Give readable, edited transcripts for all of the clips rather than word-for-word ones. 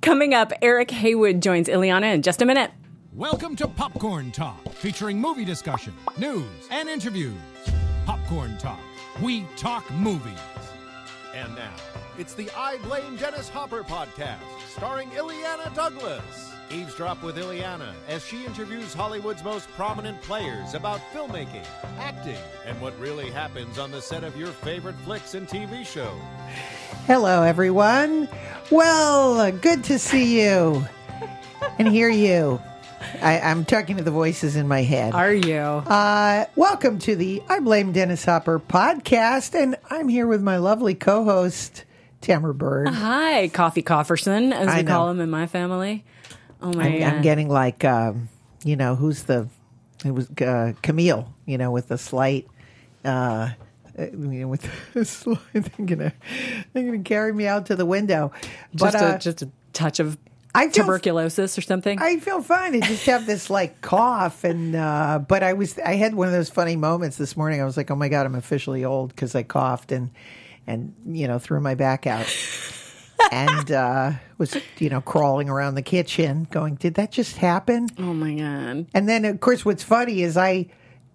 Coming up, Eric Haywood joins Ileana in just a minute. Welcome to Popcorn Talk, featuring movie discussion, news, and interviews. Popcorn Talk. We talk movies. And now, it's the I Blame Dennis Hopper podcast, starring Ileana Douglas. Eavesdrop with Ileana as she interviews Hollywood's most prominent players about filmmaking, acting, and what really happens on the set of your favorite flicks and TV shows. Hello, everyone. Well, good to see you and hear you. I'm talking to the voices in my head. Are you? Welcome to the I Blame Dennis Hopper podcast, and I'm here with my lovely co-host, Tamara Bird. Hi, Coffee Cofferson, as we call him in my family. Oh my God. I'm getting like, it was Camille, with the slight, with the slight, they're gonna carry me out to the window. But just a touch of tuberculosis or something. I feel fine. I just have this like cough, and but I had one of those funny moments this morning. I was like, oh my God, I'm officially old because I coughed and threw my back out. And was, crawling around the kitchen going, did that just happen? Oh, my God. And then, of course, what's funny is I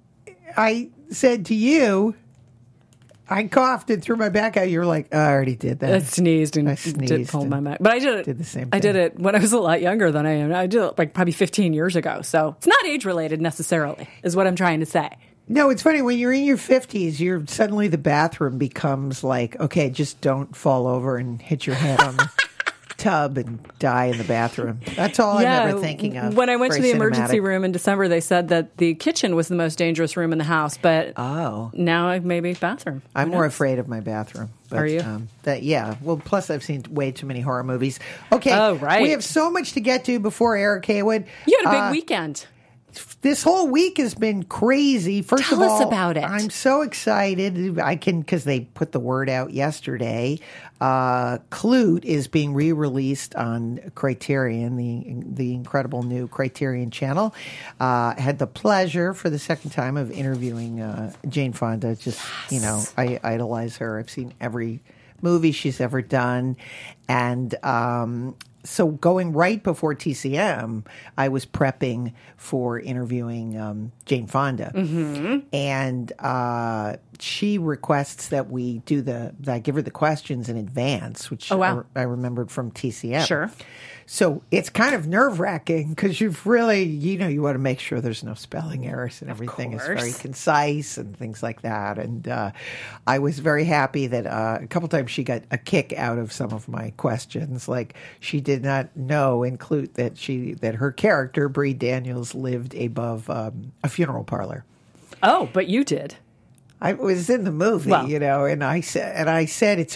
said to you, I coughed and threw my back out. You were like, I already did that. I sneezed and did pull my back. But I did it. Did the same thing. I did it when I was a lot younger than I am. I did it like probably 15 years ago. So it's not age-related necessarily, is what I'm trying to say. No, it's funny. When you're in your 50s, suddenly the bathroom becomes like, okay, just don't fall over and hit your head on the tub and die in the bathroom. That's all I'm ever thinking of. When I went to the emergency room in December, they said that the kitchen was the most dangerous room in the house, but now maybe bathroom. I'm more afraid of my bathroom. But, are you? Well, plus I've seen way too many horror movies. Okay. Oh, right. We have so much to get to before Eric Haywood. You had a big weekend. This whole week has been crazy. First of all, tell us about it. I'm so excited. Because they put the word out yesterday. Klute is being re-released on Criterion, the incredible new Criterion channel. Had the pleasure for the second time of interviewing Jane Fonda. Just, I idolize her. I've seen every movie she's ever done. And so going right before TCM, I was prepping for interviewing Jane Fonda. Mm-hmm. And she requests that we that I give her the questions in advance, which I remembered from TCM. Sure. So it's kind of nerve-wracking because you've really, you want to make sure there's no spelling errors and everything is very concise and things like that. And I was very happy that a couple times she got a kick out of some of my questions. Like she did not know, include that her character, Bree Daniels, lived above a funeral parlor. Oh, but you did. I was in the movie, and I said it's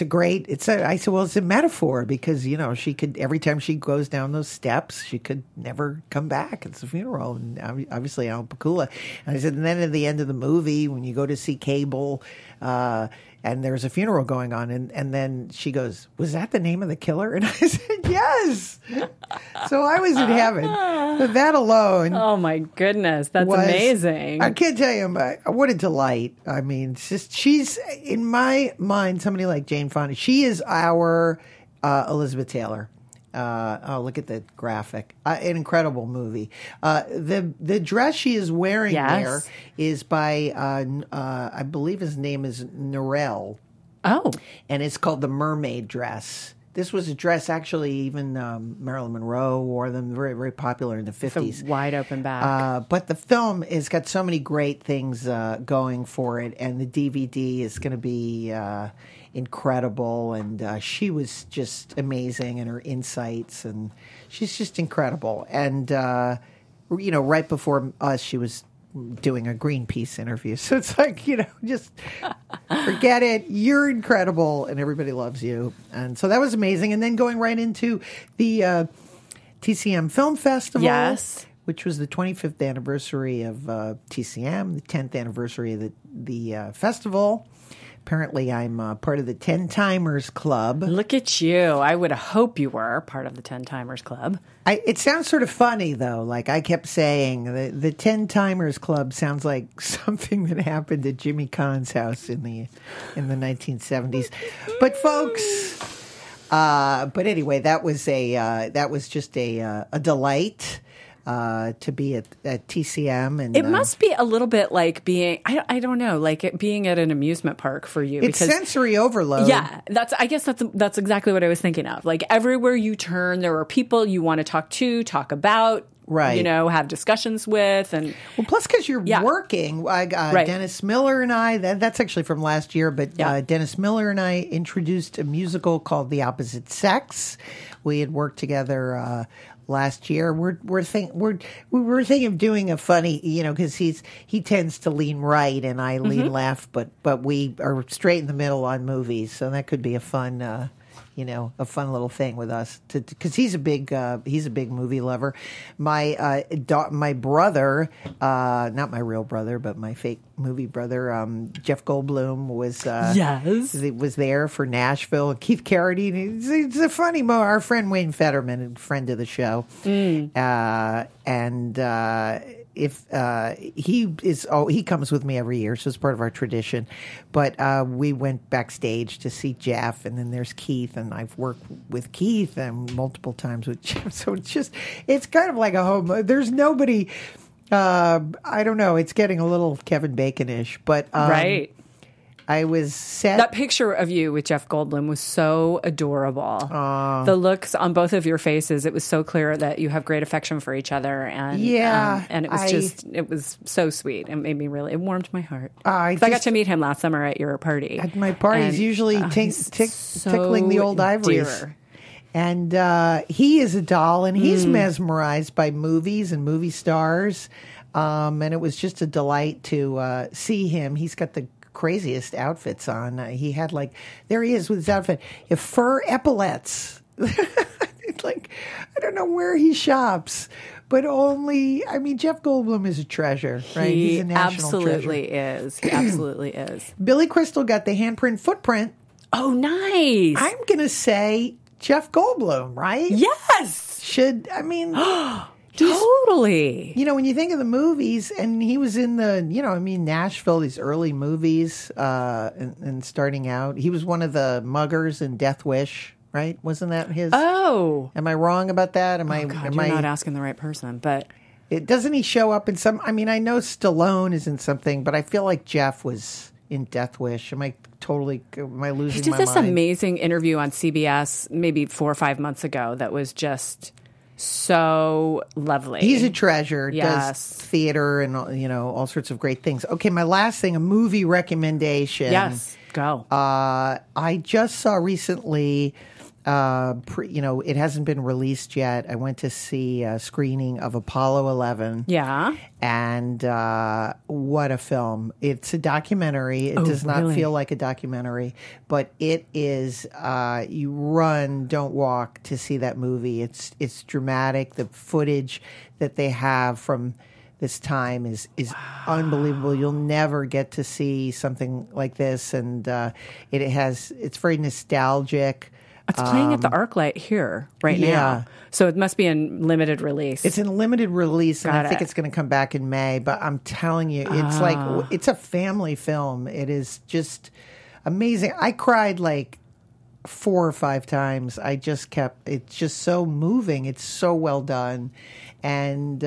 a metaphor because, she could, every time she goes down those steps, she could never come back. It's a funeral. And obviously Al Pacula. And I said, and then at the end of the movie, when you go to see Cable, and there's a funeral going on, and then she goes, was that the name of the killer? And I said, yes. So I was in heaven. But that alone. Oh, my goodness. That's amazing. I can't tell you, what a delight. I mean, she's, in my mind, somebody like Jane Fonda. She is our Elizabeth Taylor. Look at the graphic. An incredible movie. The dress she is wearing there is by, I believe his name is Narelle. Oh. And it's called the Mermaid Dress. This was a dress, actually, even Marilyn Monroe wore them, very, very popular in the 50s. The wide open back. But the film has got so many great things going for it, and the DVD is going to be incredible, and she was just amazing in her insights, and she's just incredible. And, right before us, she was doing a Greenpeace interview. So it's like, just forget it. You're incredible and everybody loves you. And so that was amazing. And then going right into the TCM Film Festival. Yes. Which was the 25th anniversary of TCM, the 10th anniversary of the festival. Apparently, I'm part of the 10 Timers Club. Look at you. I would hope you were part of the 10 Timers Club. It sounds sort of funny, though. Like I kept saying, the 10 Timers Club sounds like something that happened at Jimmy Cahn's house in the 1970s. But folks, But anyway, that was just a delight. To be at TCM, and it must be a little bit like being I don't know, like it being at an amusement park for you. It's sensory overload. Yeah, I guess that's exactly what I was thinking of. Like everywhere you turn, there are people you want to talk about. Right. Have discussions with. And plus because you're working. Right. Dennis Miller and I, that's actually from last year, but Dennis Miller and I introduced a musical called The Opposite Sex. We had worked together last year. We were thinking of doing a funny, because he tends to lean right and I lean left, but we are straight in the middle on movies, so that could be a fun a fun little thing with us because he's a big movie lover. My brother, not my real brother, but my fake movie brother, Jeff Goldblum was there for Nashville. And Keith Carradine, it's a funny our friend Wayne Fetterman, a friend of the show, if he comes with me every year, so it's part of our tradition. But we went backstage to see Jeff, and then there's Keith, and I've worked with Keith and multiple times with Jeff. So it's kind of like a home. There's nobody. I don't know. It's getting a little Kevin Bacon-ish, but right. I was set. That picture of you with Jeff Goldblum was so adorable. The looks on both of your faces, it was so clear that you have great affection for each other. And and it was so sweet. It made me it warmed my heart. I got to meet him last summer at your party. At my parties, usually tickling the old ivories. Dear. And he is a doll, and he's mesmerized by movies and movie stars. And it was just a delight to see him. He's got the craziest outfits on. He had there he is with his outfit, fur epaulets. I don't know where he shops, but Jeff Goldblum is a treasure, right? He's a national treasure. He absolutely is. Billy Crystal got the handprint footprint. Oh, nice. I'm gonna say Jeff Goldblum, right? Yes. Totally. When you think of the movies, and he was in Nashville, these early movies, and starting out, he was one of the muggers in Death Wish, right? Wasn't that his? Oh. Am I wrong about that? You're not asking the right person, but. Doesn't he show up in some, I know Stallone is in something, but I feel like Jeff was in Death Wish. Am I losing my mind? He did this amazing interview on CBS maybe 4 or 5 months ago that was just so lovely. He's a treasure. Yes. Does theater and all sorts of great things. Okay, my last thing, a movie recommendation. Yes, go. I just saw recently. It hasn't been released yet. I went to see a screening of Apollo 11. Yeah. And what a film. It's a documentary. It does not feel like a documentary, but it is, you run, don't walk to see that movie. It's dramatic. The footage that they have from this time is unbelievable. You'll never get to see something like this. And it's very nostalgic. It's playing at the ArcLight here now. So it must be in limited release. It's in limited release, and I think it's going to come back in May. But I'm telling you, it's a family film. It is just amazing. I cried 4 or 5 times. It's just so moving. It's so well done. And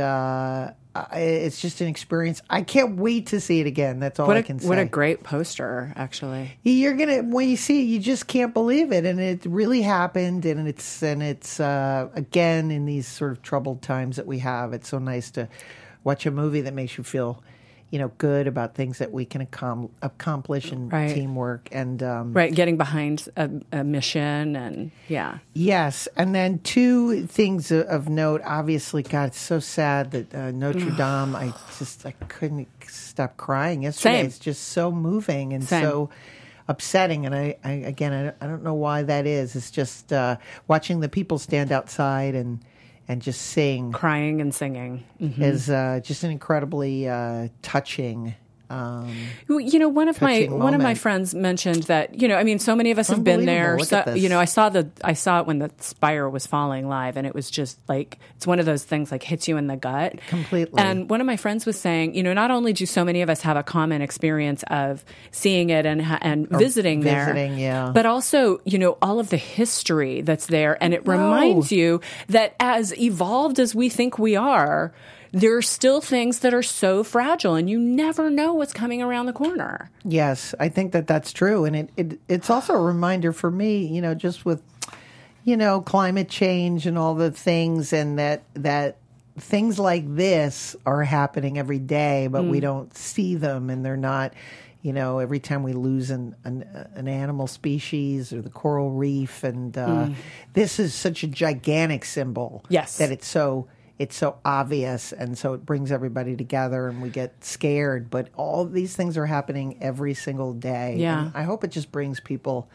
it's just an experience. I can't wait to see it again. That's all I can say. What a great poster, actually. When you see it, you just can't believe it, and it really happened. And it's again in these sort of troubled times that we have. It's so nice to watch a movie that makes you feel, good about things that we can accomplish in teamwork and getting behind a mission and yes. And then 2 things of note. Obviously, God, it's so sad that Notre Dame. I couldn't stop crying yesterday. Same. It's just so moving and so upsetting. And I don't know why that is. It's just watching the people stand outside and just sing. Crying and singing. Is just an incredibly touching One of my friends mentioned that, so many of us have been there. So, I saw it when the spire was falling live, and it was just like, it's one of those things like hits you in the gut. Completely. And one of my friends was saying, not only do so many of us have a common experience of seeing it and visiting there, but also, all of the history that's there. And it reminds you that as evolved as we think we are, there are still things that are so fragile, and you never know what's coming around the corner. Yes, I think that's true. And it's also a reminder for me, just with, climate change and all the things, and that things like this are happening every day, but we don't see them, and they're not, every time we lose an animal species or the coral reef. And this is such a gigantic symbol. Yes. That it's so obvious, and so it brings everybody together, and we get scared. But all these things are happening every single day. Yeah. And I hope it just brings people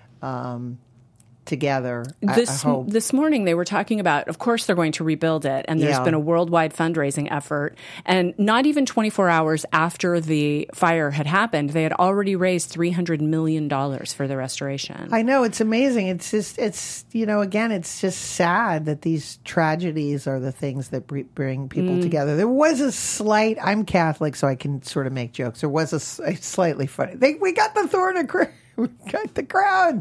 together. This morning they were talking about, of course, they're going to rebuild it, and there's been a worldwide fundraising effort. And not even 24 hours after the fire had happened, they had already raised $300 million for the restoration. I know, it's amazing. It's just, again, it's just sad that these tragedies are the things that bring people together. There was a slight, I'm Catholic, so I can sort of make jokes. There was a slightly funny, we got the thorn of crown. We got the crown.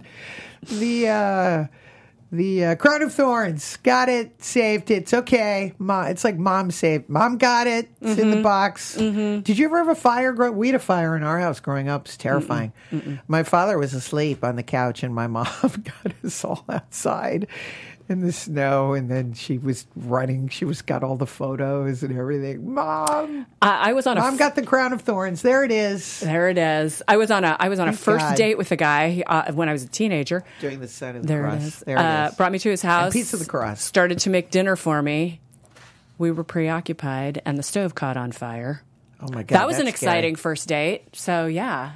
The crown of thorns. Got it. Saved it. It's okay. It's like Mom saved. Mom got it. It's in the box. Mm-hmm. Did you ever have a fire? We had a fire in our house growing up. It's terrifying. My father was asleep on the couch, and my mom got us all outside in the snow, and then she was running. She got all the photos and everything. Mom, Mom got the crown of thorns. There it is. There it is. I was on a first date with a guy when I was a teenager. Doing the sign of the cross. It is. There it is. Brought me to his house. And piece of the cross. Started to make dinner for me. We were preoccupied, and the stove caught on fire. Oh my God! That was an exciting first date. So yeah.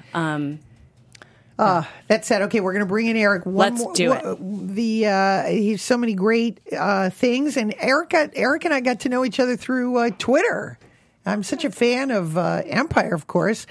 That said, okay, we're going to bring in Eric. Let's do it. He's so many great things, and Eric and I got to know each other through Twitter. I'm such a fan of Empire, of course.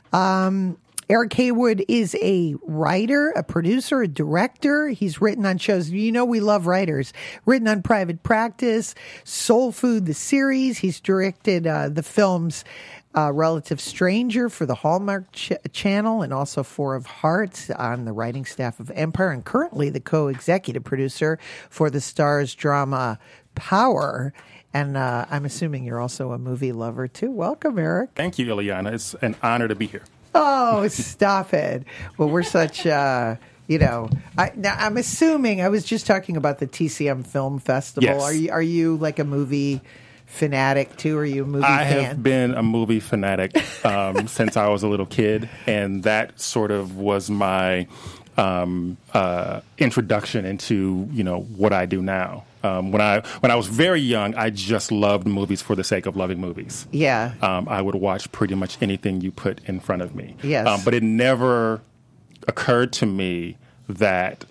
Eric Haywood is a writer, a producer, a director. He's written on shows. We love writers. Written on Private Practice, Soul Food, the series. He's directed the films Relative Stranger for the Hallmark Channel, and also Four of Hearts on the writing staff of Empire, and currently the co-executive producer for the Starz drama Power. And I'm assuming you're also a movie lover too. Welcome, Eric. Thank you, Ileana. It's an honor to be here. Oh, stop it. Well, we're such, now I'm assuming, I was just talking about the TCM Film Festival. Yes. Are you like a movie fanatic too? Or are you a movie fan? I have been a movie fanatic since I was a little kid, and that sort of was my introduction into what I do now. When I was very young, I just loved movies for the sake of loving movies. Yeah. I would watch pretty much anything you put in front of me. Yes. But it never occurred to me that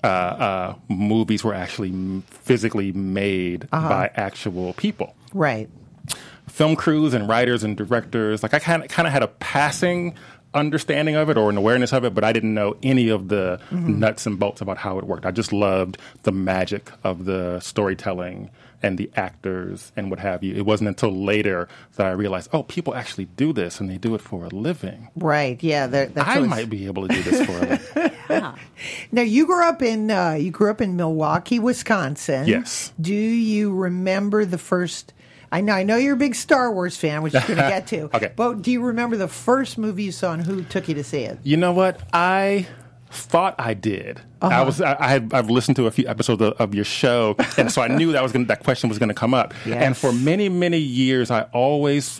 movies were actually physically made by actual people. Right. Film crews and writers and directors, like I kind of had a passing understanding of it or an awareness of it, but I didn't know any of the nuts and bolts about how it worked. I just loved the magic of the storytelling and the actors and what have you. It wasn't until later that I realized, oh, people actually do this and they do it for a living. Right. Yeah. I might be able to do this for a living. Yeah. Now, you grew up in Milwaukee, Wisconsin. Yes. Do you remember the first? I know you're a big Star Wars fan, which you're going to get to. Okay. But do you remember the first movie you saw and who took you to see it? You know what? I thought I did. I've listened to a few episodes of your show, and so I knew that question was going to come up. Yes. And for many, many years, I always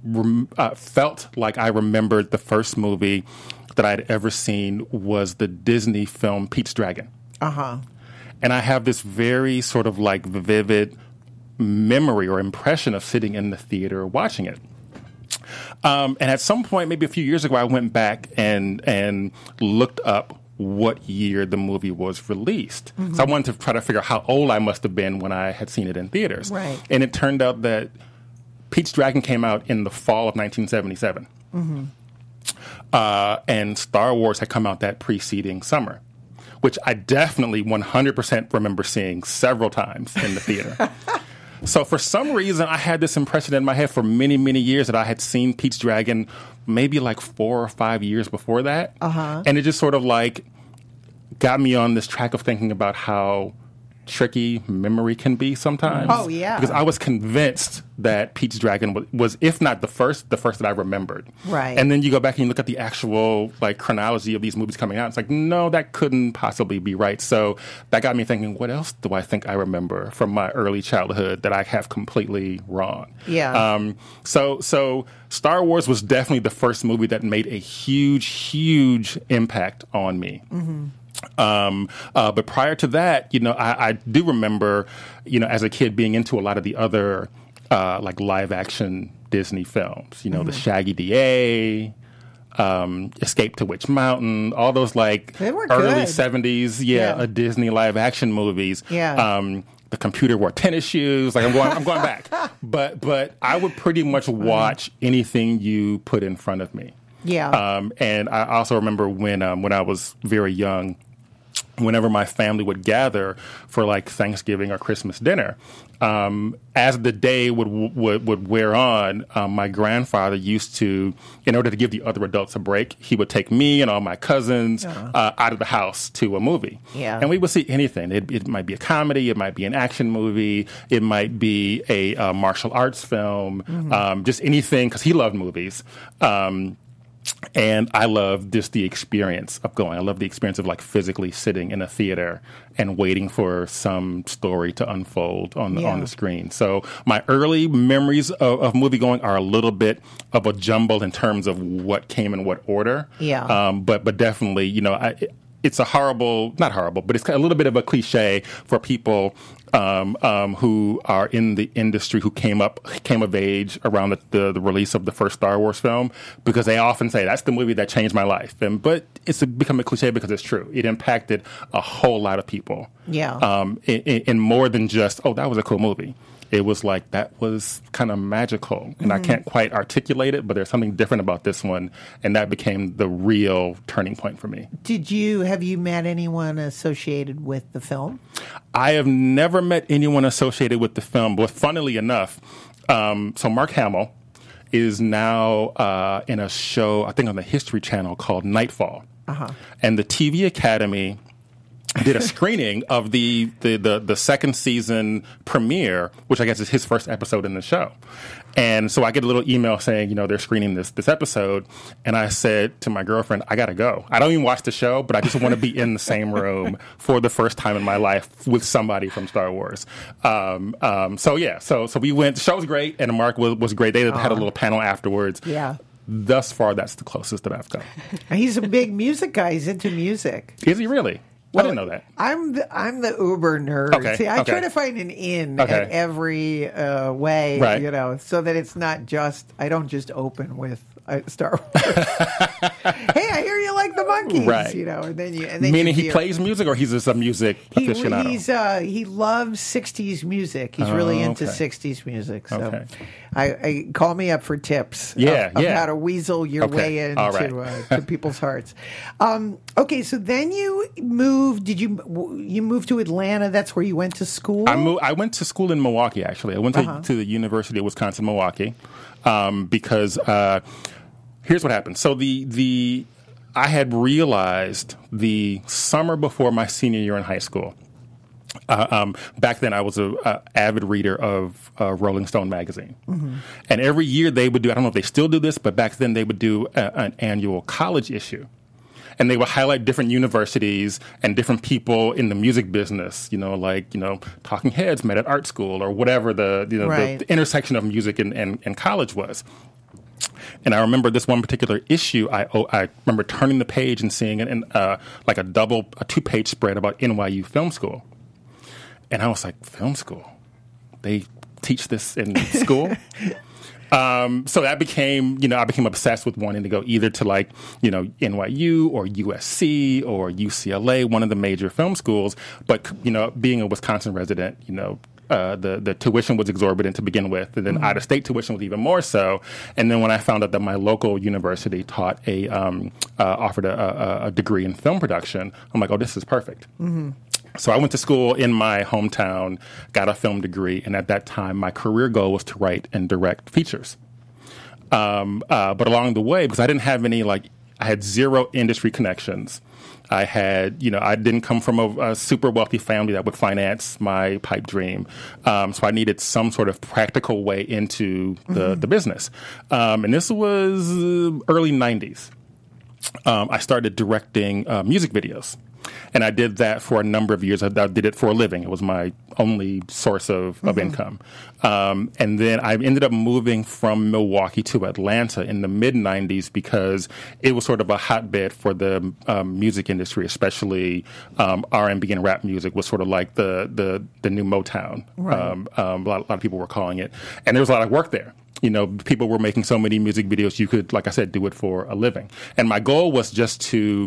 felt like I remembered the first movie that I'd ever seen was the Disney film Pete's Dragon. And I have this very sort of like vivid memory or impression of sitting in the theater watching it. And at some point, maybe a few years ago, I went back and looked up what year the movie was released. So I wanted to try to figure out how old I must have been when I had seen it in theaters. Right. And it turned out that Pete's Dragon came out in the fall of 1977. And Star Wars had come out that preceding summer, which I definitely 100% remember seeing several times in the theater. So for some reason, I had this impression in my head for many, many years that I had seen Pete's Dragon maybe like 4 or 5 years before that. And it just sort of like got me on this track of thinking about how tricky memory can be sometimes. Oh, yeah. Because I was convinced that Pete's Dragon was, if not the first that I remembered. Right. And then you go back and you look at the actual like chronology of these movies coming out. It's like, no, that couldn't possibly be right. So that got me thinking, what else do I think I remember from my early childhood that I have completely wrong? Yeah. So Star Wars was definitely the first movie that made a huge, huge impact on me. But prior to that, you know, I do remember, you know, as a kid being into a lot of the other like live action Disney films, you know, the Shaggy DA, Escape to Witch Mountain, all those like early good. 70s, a Disney live action movies. Yeah. The computer wore tennis shoes. Like I'm going back, but I would pretty much watch anything you put in front of me. Yeah. And I also remember when I was very young, whenever my family would gather for like Thanksgiving or Christmas dinner, as the day would wear on, my grandfather used to, in order to give the other adults a break, he would take me and all my cousins out of the house to a movie. Yeah. And we would see anything. It might be a comedy, it might be an action movie, it might be a martial arts film, just anything, because he loved movies. And I love just the experience of going. I love the experience of like physically sitting in a theater and waiting for some story to unfold on the screen. So my early memories of movie going are a little bit of a jumble in terms of what came in what order. Yeah. But definitely, you know, it's not horrible, but it's a little bit of a cliche for people who are in the industry who came of age around the release of the first Star Wars film, because they often say that's the movie that changed my life. But it's become a cliche because it's true. It impacted a whole lot of people. Yeah. In more than just, oh, that was a cool movie. It was like, that was kind of magical. And I can't quite articulate it, but there's something different about this one. And that became the real turning point for me. Have you met anyone associated with the film? I have never met anyone associated with the film, but funnily enough, so Mark Hamill is now in a show, I think on the History Channel, called Nightfall. And the TV Academy did a screening of the second season premiere, which I guess is his first episode in the show. And so I get a little email saying, you know, they're screening this episode. And I said to my girlfriend, I got to go. I don't even watch the show, but I just want to be in the same room for the first time in my life with somebody from Star Wars. So we went. The show was great, and Mark was great. They had a little panel afterwards. Yeah. Thus far, that's the closest that I've come. He's a big music guy. He's into music. Is he really? Well, I didn't know that. I'm the uber nerd. Okay, See, I try to find an in at every way, right. You know, so that it's not just, I don't just open with Star Wars. Hey, I hear you like the Monkees, right. You know, and then meaning he plays music, or he's just a music aficionado? He loves 60s music. He's really into 60s music. So I call me up for tips of how to weasel your way into to people's hearts. Okay, so then you moved. Did you move to Atlanta? That's where you went to school? I went to school in Milwaukee, actually. I went to the University of Wisconsin-Milwaukee because here's what happened. So I had realized the summer before my senior year in high school. Back then, I was an avid reader of Rolling Stone magazine. And every year they would do, I don't know if they still do this, but back then they would do an annual college issue. And they would highlight different universities and different people in the music business, you know, like, you know, Talking Heads met at art school or whatever the intersection of music and college was. And I remember this one particular issue. I remember turning the page and seeing it in like a 2-page spread about NYU Film School. And I was like, film school? They teach this in school? So that became, you know, I became obsessed with wanting to go either to like, you know, NYU or USC or UCLA, one of the major film schools. But, you know, being a Wisconsin resident, you know, the tuition was exorbitant to begin with, and then out-of-state tuition was even more so. And then when I found out that my local university offered a degree in film production, I'm like, oh, this is perfect. So I went to school in my hometown, got a film degree, and at that time, my career goal was to write and direct features. But along the way, because I didn't have any, I had zero industry connections. I didn't come from a super wealthy family that would finance my pipe dream. So I needed some sort of practical way into the business. And this was early 90s. I started directing music videos. And I did that for a number of years. I did it for a living. It was my only source of income. And then I ended up moving from Milwaukee to Atlanta in the mid-'90s because it was sort of a hotbed for the music industry, especially R&B and rap music was sort of like the new Motown. Right. A lot of people were calling it. And there was a lot of work there. People were making so many music videos, you could, like I said, do it for a living. And my goal was just to...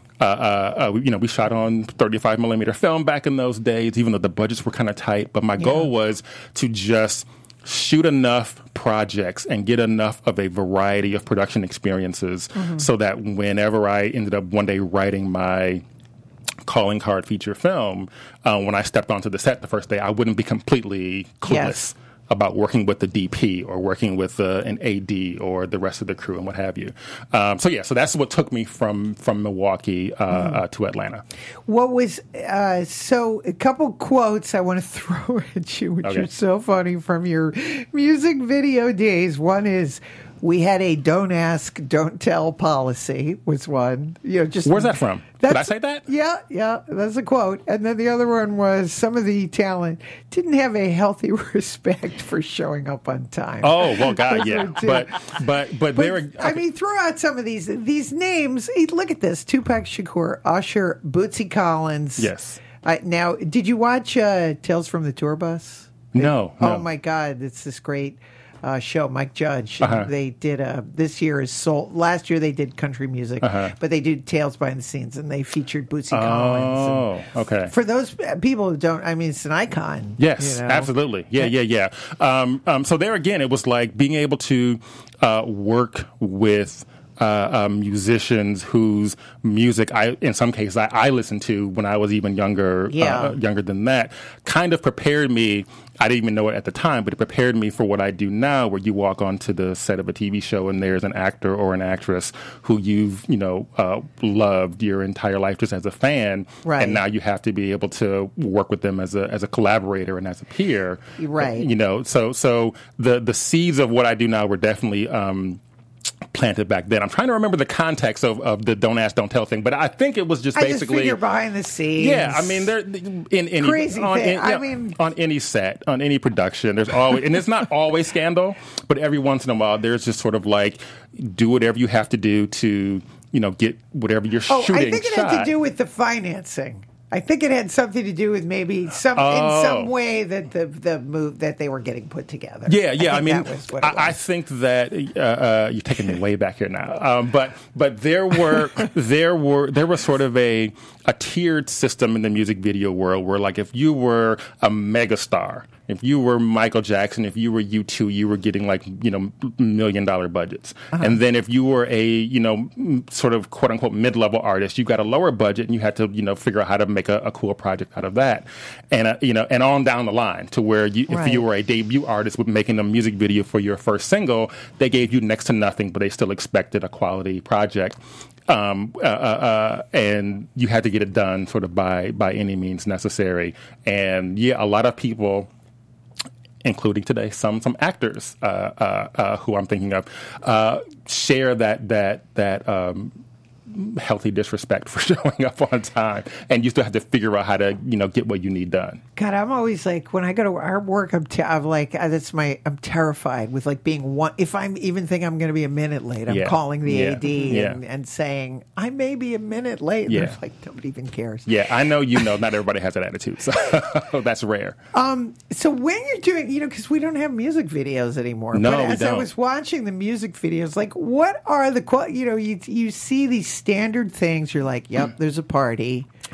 we shot on 35 millimeter film back in those days, even though the budgets were kind of tight. But my goal was to just shoot enough projects and get enough of a variety of production experiences so that whenever I ended up one day writing my calling card feature film, when I stepped onto the set the first day, I wouldn't be completely clueless about working with the DP or working with an AD or the rest of the crew and what have you. So that's what took me from Milwaukee to Atlanta. What was so a couple quotes I want to throw at you, which are so funny from your music video days. One is, "We had a don't ask, don't tell policy," was one. Where's that from? Did I say that? Yeah, that's a quote. And then the other one was, "Some of the talent didn't have a healthy respect for showing up on time." Oh, well, God, yeah. But they were. I mean, throw out some of these names. Look at this: Tupac Shakur, Usher, Bootsy Collins. Yes. Now, did you watch Tales from the Tour Bus? No. Oh my God, it's this great show. Mike Judge. They did this year is soul. Last year they did country music, but they did Tales behind the scenes, and they featured Bootsy Collins. Oh, okay. For those people who don't, I mean, it's an icon. Yes, absolutely. Yeah. So there again, it was like being able to work with musicians whose music in some cases I listened to when I was even younger than that, kind of prepared me. I didn't even know it at the time, but it prepared me for what I do now, where you walk onto the set of a TV show and there's an actor or an actress who you've, loved your entire life just as a fan. Right. And now you have to be able to work with them as a collaborator and as a peer. Right. So the seeds of what I do now were definitely planted back then. I'm trying to remember the context of the don't ask, don't tell thing, but I think it was just basically... I just figure behind the scenes. Yeah, I mean, on any set, on any production, there's always... And it's not always scandal, but every once in a while, there's just sort of like, do whatever you have to do to, get whatever you're shooting. I think it had to do with the financing. I think it had something to do with maybe in some way that the move that they were getting put together. Yeah. I think that you're taking me way back here now. But there was sort of a tiered system in the music video world where, like, if you were a megastar, if you were Michael Jackson, if you were U2, you were getting $1 million budgets. And then if you were a, sort of quote unquote mid-level artist, you got a lower budget and you had to, figure out how to make a cool project out of that. And, and on down the line to where if you were a debut artist with making a music video for your first single, they gave you next to nothing, but they still expected a quality project. And you had to get it done sort of by any means necessary. And a lot of people, including today some actors who I'm thinking of, share that healthy disrespect for showing up on time, and you still have to figure out how to get what you need done. God, I'm always like, when I go to our work, I'm terrified with like being one. If I'm even think I'm going to be a minute late, I'm calling the AD and saying I may be a minute late. And they're like, nobody even cares. Yeah, I know. Not everybody has that attitude, so that's rare. So when you're doing, because we don't have music videos anymore. No, but we don't. I was watching the music videos, like, what are the you see these standard things. You're like, yep, there's a party. Right.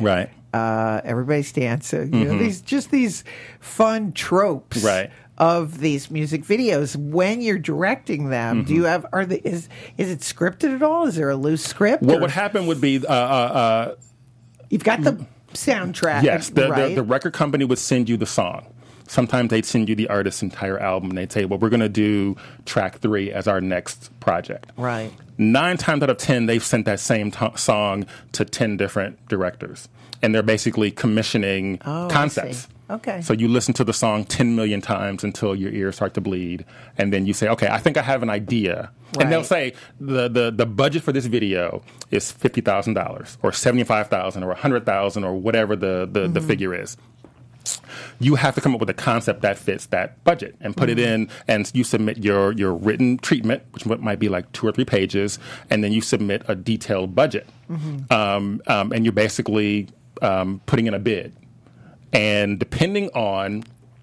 Everybody's Dancing. You know, these fun tropes. Right. Of these music videos, when you're directing them, do you have? Is it scripted at all? Is there a loose script? What would happen would be you've got the soundtrack. Yes, right? the record company would send you the song. Sometimes they'd send you the artist's entire album, and they'd say, well, we're going to do track 3 as our next project. Right. 9 times out of 10, they've sent that same song to 10 different directors, and they're basically commissioning concepts. Okay. So you listen to the song 10 million times until your ears start to bleed, and then you say, okay, I think I have an idea. Right. And they'll say, the budget for this video is $50,000 or $75,000 or $100,000 or whatever the figure is. You have to come up with a concept that fits that budget and put it in, and you submit your written treatment, which might be like 2 or 3 pages, and then you submit a detailed budget. And you're basically putting in a bid. And depending on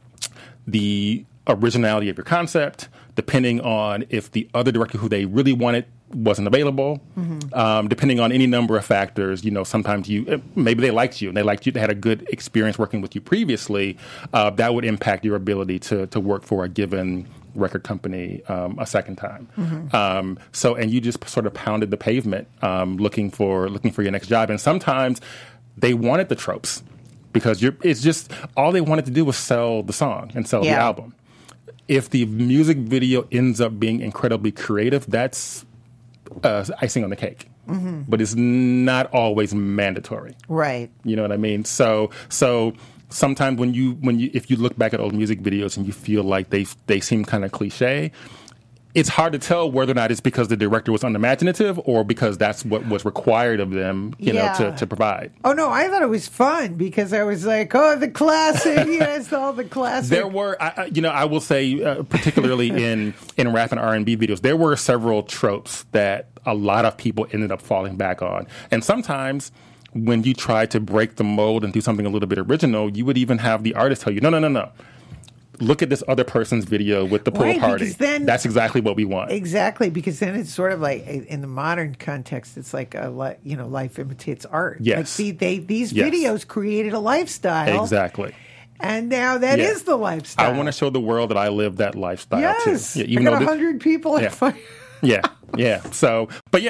the originality of your concept, depending on if the other director who they really wanted wasn't available, depending on any number of factors, you know, sometimes maybe they liked you, they had a good experience working with you previously, that would impact your ability to work for a given record company a second time. And you just sort of pounded the pavement looking for your next job. And sometimes they wanted the tropes, because it's just all they wanted to do was sell the song and sell the album. If the music video ends up being incredibly creative, that's icing on the cake. But it's not always mandatory. Right. You know what I mean? So sometimes when you if you look back at old music videos and you feel like they seem kind of cliche, it's hard to tell whether or not it's because the director was unimaginative or because that's what was required of them, you know, to provide. Oh, no, I thought it was fun because I was like, oh, the classic, yes, all the classic. There were, I will say, particularly in rap and R&B videos, there were several tropes that a lot of people ended up falling back on. And sometimes when you try to break the mold and do something a little bit original, you would even have the artist tell you, no. Look at this other person's video with the pool party. That's exactly what we want. Exactly, because then it's sort of like, in the modern context, it's like life imitates art. Yes. Like, these videos created a lifestyle. Exactly. And now that is the lifestyle. I want to show the world that I live that lifestyle yes. too. Yeah, even I got 100 people at fire. Yeah. So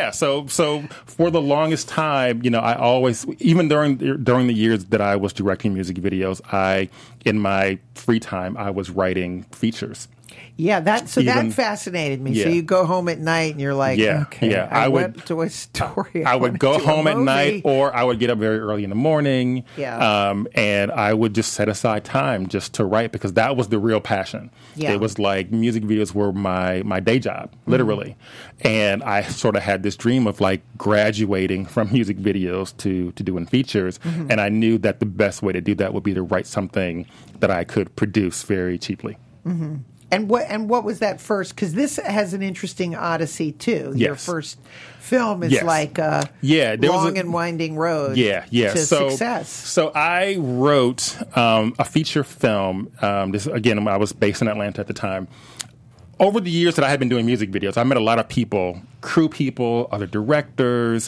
for the longest time, you know, I always, even during the years that I was directing music videos, in my free time, I was writing features. Yeah, that fascinated me. Yeah. So you go home at night and you're like, I went to a story. I would go home at night, or I would get up very early in the morning. Yeah. And I would just set aside time just to write, because that was the real passion. Yeah. It was like music videos were my day job, literally. And I sort of had this dream of like graduating from music videos to doing features. And I knew that the best way to do that would be to write something that I could produce very cheaply. And what was that first? Because this has an interesting odyssey too. Yes. Your first film is like a long and winding road to success. So I wrote a feature film. This again, I was based in Atlanta at the time. Over the years that I had been doing music videos, I met a lot of people, crew people, other directors,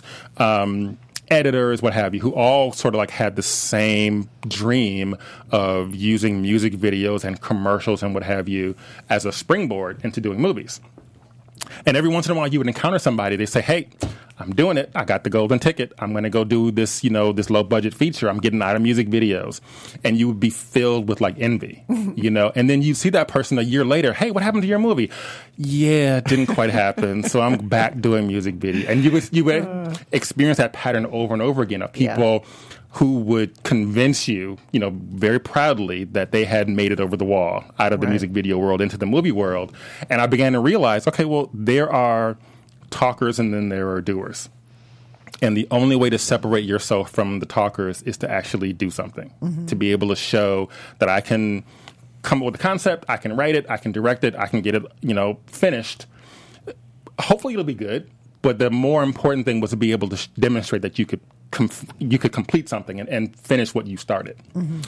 editors, what have you, who all sort of like had the same dream of using music videos and commercials and what have you as a springboard into doing movies. And every once in a while you would encounter somebody, they say, hey, I'm doing it. I got the golden ticket. I'm going to go do this, this low budget feature. I'm getting out of music videos. And you would be filled with like envy, and then you see that person a year later. Hey, what happened to your movie? Yeah, it didn't quite happen. So I'm back doing music video. And you would experience that pattern over and over again of people who would convince you, very proudly that they had made it over the wall out of the music video world into the movie world. And I began to realize, okay, well, there are talkers and then there are doers. And the only way to separate yourself from the talkers is to actually do something, to be able to show that I can come up with a concept, I can write it, I can direct it, I can get it, finished. Hopefully it'll be good, but the more important thing was to be able to demonstrate that you could complete something and finish what you started.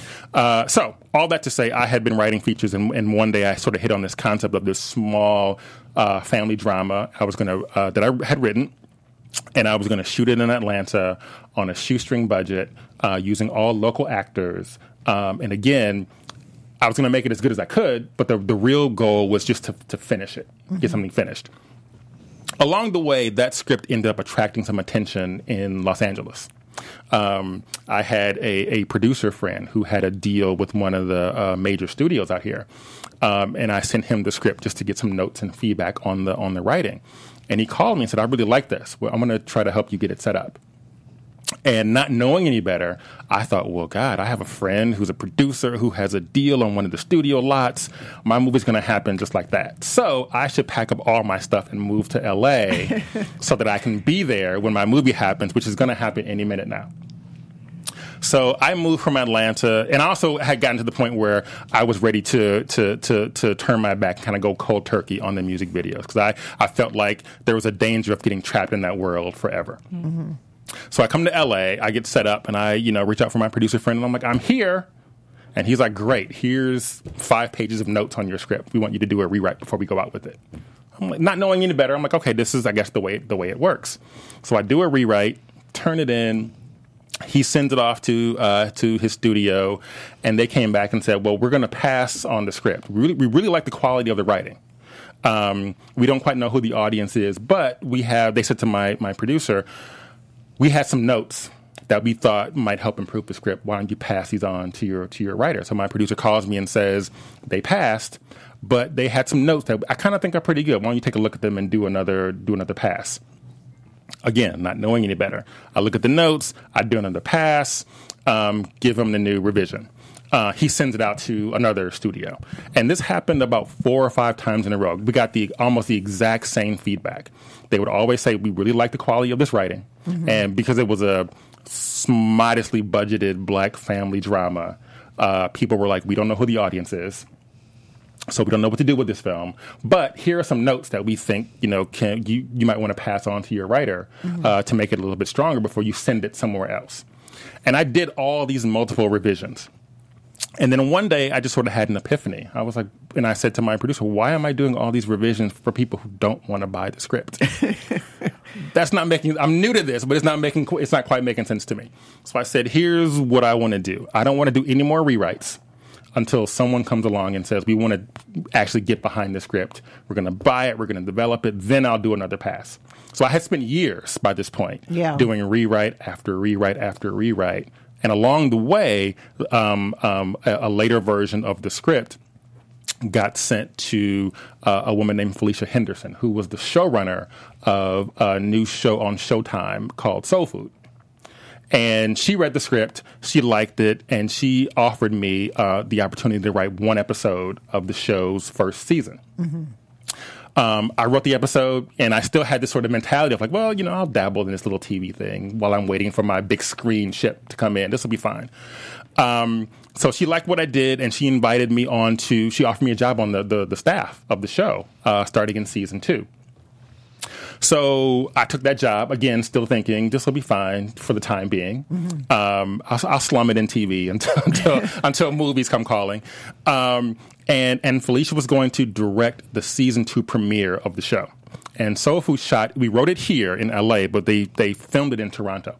So all that to say, I had been writing features, and one day I sort of hit on this concept of this small family drama that I had written. And I was going to shoot it in Atlanta on a shoestring budget, using all local actors. And again, I was going to make it as good as I could, but the real goal was just to finish it, get something finished. Along the way, that script ended up attracting some attention in Los Angeles. I had a producer friend who had a deal with one of the major studios out here, and I sent him the script just to get some notes and feedback on the writing. And he called me and said, "I really like this. Well, I'm going to try to help you get it set up." And not knowing any better, I thought, well, God, I have a friend who's a producer who has a deal on one of the studio lots. My movie's going to happen just like that. So I should pack up all my stuff and move to L.A. so that I can be there when my movie happens, which is going to happen any minute now. So I moved from Atlanta, and I also had gotten to the point where I was ready to turn my back and kind of go cold turkey on the music videos, because I felt like there was a danger of getting trapped in that world forever. Mm-hmm. So I come to L.A., I get set up, and I reach out for my producer friend, and I'm like, "I'm here." And he's like, "Great, here's 5 pages of notes on your script. We want you to do a rewrite before we go out with it." I'm like, not knowing any better, I'm like, okay, this is, I guess, the way it works. So I do a rewrite, turn it in. He sends it off to his studio, and they came back and said, "Well, we're going to pass on the script. We really like the quality of the writing. We don't quite know who the audience is, but they said to my producer, we had some notes that we thought might help improve the script. Why don't you pass these on to your writer?" So my producer calls me and says, "They passed, but they had some notes that I kind of think are pretty good. Why don't you take a look at them and do another pass?" Again, not knowing any better, I look at the notes, I do another pass, give him the new revision. He sends it out to another studio. And this happened about 4 or 5 times in a row. We got almost the exact same feedback. They would always say, "We really like the quality of this writing." Mm-hmm. And because it was a modestly budgeted Black family drama, people were like, "We don't know who the audience is, so we don't know what to do with this film. But here are some notes that we think you might want to pass on to your writer, mm-hmm. To make it a little bit stronger before you send it somewhere else." And I did all these multiple revisions. And then one day, I just sort of had an epiphany. I was like, and I said to my producer, "Why am I doing all these revisions for people who don't want to buy the script?" That's not making. I'm new to this, but it's not quite making sense to me. So I said, "Here's what I want to do. I don't want to do any more rewrites until someone comes along and says, we want to actually get behind the script. We're going to buy it. We're going to develop it. Then I'll do another pass." So I had spent years by this point doing rewrite after rewrite after rewrite. And along the way, a later version of the script got sent to a woman named Felicia Henderson, who was the showrunner of a new show on Showtime called Soul Food. And she read the script, she liked it, and she offered me the opportunity to write 1 episode of the show's first season. Mm-hmm. I wrote the episode, and I still had this sort of mentality of like, well, I'll dabble in this little TV thing while I'm waiting for my big screen ship to come in. This will be fine. So she liked what I did, and she invited me she offered me a job on the staff of the show, starting in season 2. So I took that job, again, still thinking this will be fine for the time being. Mm-hmm. I'll slum it in TV until movies come calling. And Felicia was going to direct the season 2 premiere of the show. And Soul Food we wrote it here in LA, but they filmed it in Toronto.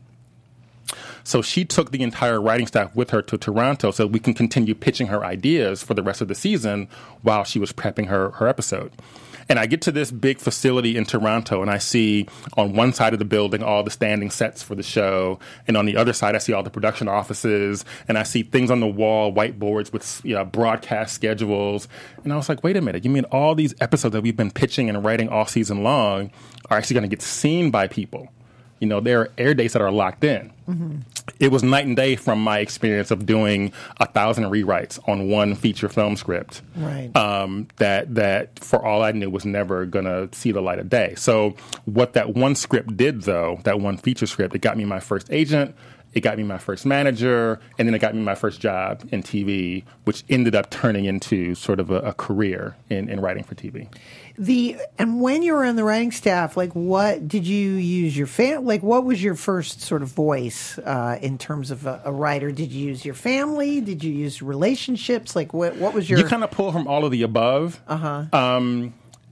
So she took the entire writing staff with her to Toronto so we can continue pitching her ideas for the rest of the season while she was prepping her episode. And I get to this big facility in Toronto, and I see on one side of the building all the standing sets for the show, and on the other side I see all the production offices, and I see things on the wall, whiteboards with broadcast schedules. And I was like, wait a minute, you mean all these episodes that we've been pitching and writing all season long are actually going to get seen by people? There are air dates that are locked in. Mm-hmm. It was night and day from my experience of doing 1,000 rewrites on one feature film script. Right. That for all I knew was never going to see the light of day. So what that one script did, though, that one feature script, it got me my first agent, it got me my first manager, and then it got me my first job in TV, which ended up turning into sort of a career in writing for TV. And when you were on the writing staff, what did you use your what was your first sort of voice in terms of a writer? Did you use your family? Did you use relationships? What was your? You kind of pull from all of the above. Uh-huh.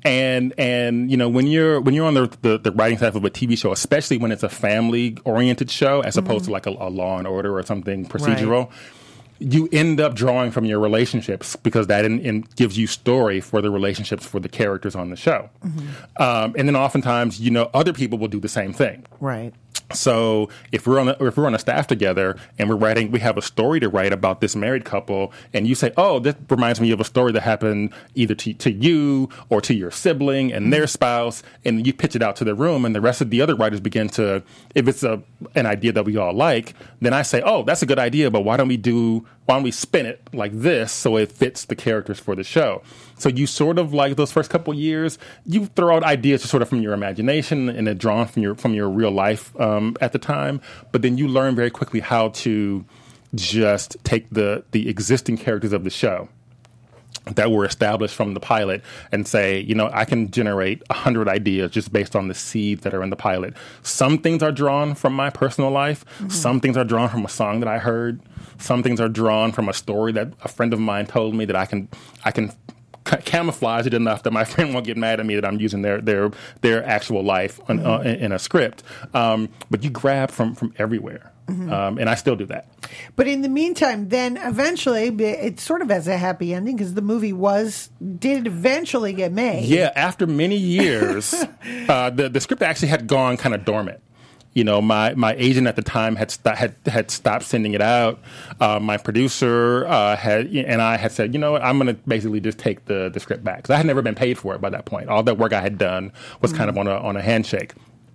And when you're on the writing staff of a TV show, especially when it's a family oriented show as opposed to like a Law and Order or something procedural, you end up drawing from your relationships because that gives you story for the relationships for the characters on the show. And then oftentimes, other people will do the same thing. Right. So if we're on a staff together and we have a story to write about this married couple, and you say, "Oh, this reminds me of a story that happened either to you or to your sibling and their spouse," and you pitch it out to the room, and the rest of the other writers begin to, if it's an idea that we all like, then I say, "Oh, that's a good idea, but why don't we spin it like this so it fits the characters for the show?" So you sort of like those first couple years, you throw out ideas sort of from your imagination and they're drawn from your real life at the time. But then you learn very quickly how to just take the existing characters of the show that were established from the pilot and say, I can generate 100 ideas just based on the seeds that are in the pilot. Some things are drawn from my personal life. Some things are drawn from a song that I heard. Some things are drawn from a story that a friend of mine told me that I can camouflage it enough that my friend won't get mad at me that I'm using their actual life in a script. But you grab from everywhere. And I still do that. But in the meantime, then eventually, it sort of has a happy ending because the movie did eventually get made. Yeah, after many years, the script actually had gone kind of dormant. My agent at the time had stopped sending it out. My producer and I had said, what, I'm going to basically just take the script back because I had never been paid for it by that point. All that work I had done was kind of on a handshake.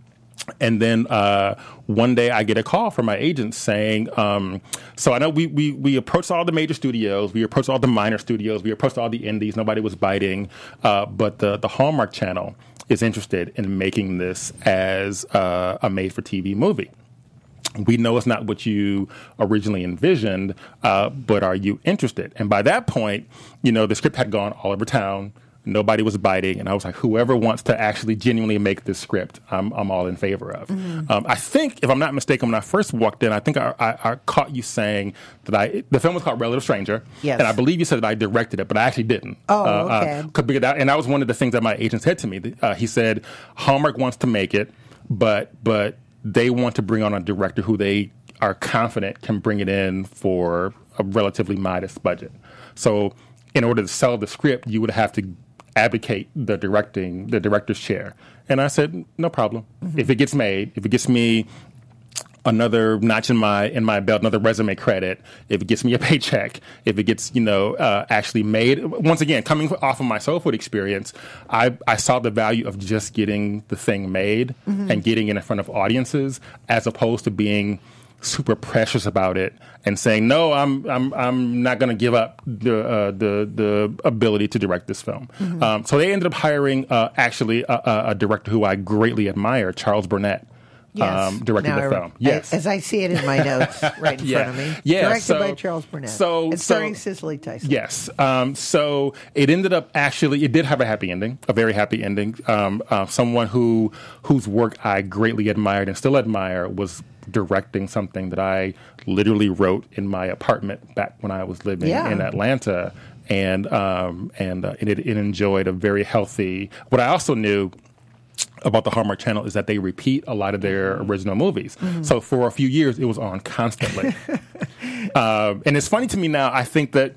And then one day I get a call from my agent saying, so I know we approached all the major studios, we approached all the minor studios, we approached all the indies, nobody was biting, but the Hallmark Channel is interested in making this as a made-for-TV movie. We know it's not what you originally envisioned, but are you interested? And by that point, the script had gone all over town. Nobody was biting, and I was like, whoever wants to actually genuinely make this script, I'm all in favor of. I think, if I'm not mistaken, when I first walked in, I think I caught you saying that the film was called Relative Stranger, and I believe you said that I directed it, but I actually didn't. Oh, okay. And that was one of the things that my agent said to me. He said, Hallmark wants to make it, but they want to bring on a director who they are confident can bring it in for a relatively modest budget. So in order to sell the script, you would have to advocate the director's chair. And I said, no problem. If it gets made, if it gets me another notch in my belt, another resume credit, if it gets me a paycheck, if it gets, actually made. Once again, coming off of my Soul Food experience, I saw the value of just getting the thing made and getting it in front of audiences as opposed to being super precious about it and saying, no, I'm not going to give up the ability to direct this film. So they ended up hiring actually a director who I greatly admire, Charles Burnett. Directed the film. Yes. As I see it in my notes right in front of me. Yeah. Directed by Charles Burnett. And starring Cicely Tyson. Yes. So it ended up it did have a happy ending, a very happy ending. Someone whose work I greatly admired and still admire was directing something that I literally wrote in my apartment back when I was living in Atlanta. And it enjoyed a very healthy. What I also knew about the Hallmark Channel is that they repeat a lot of their original movies. So for a few years, it was on constantly. And it's funny to me now. I think that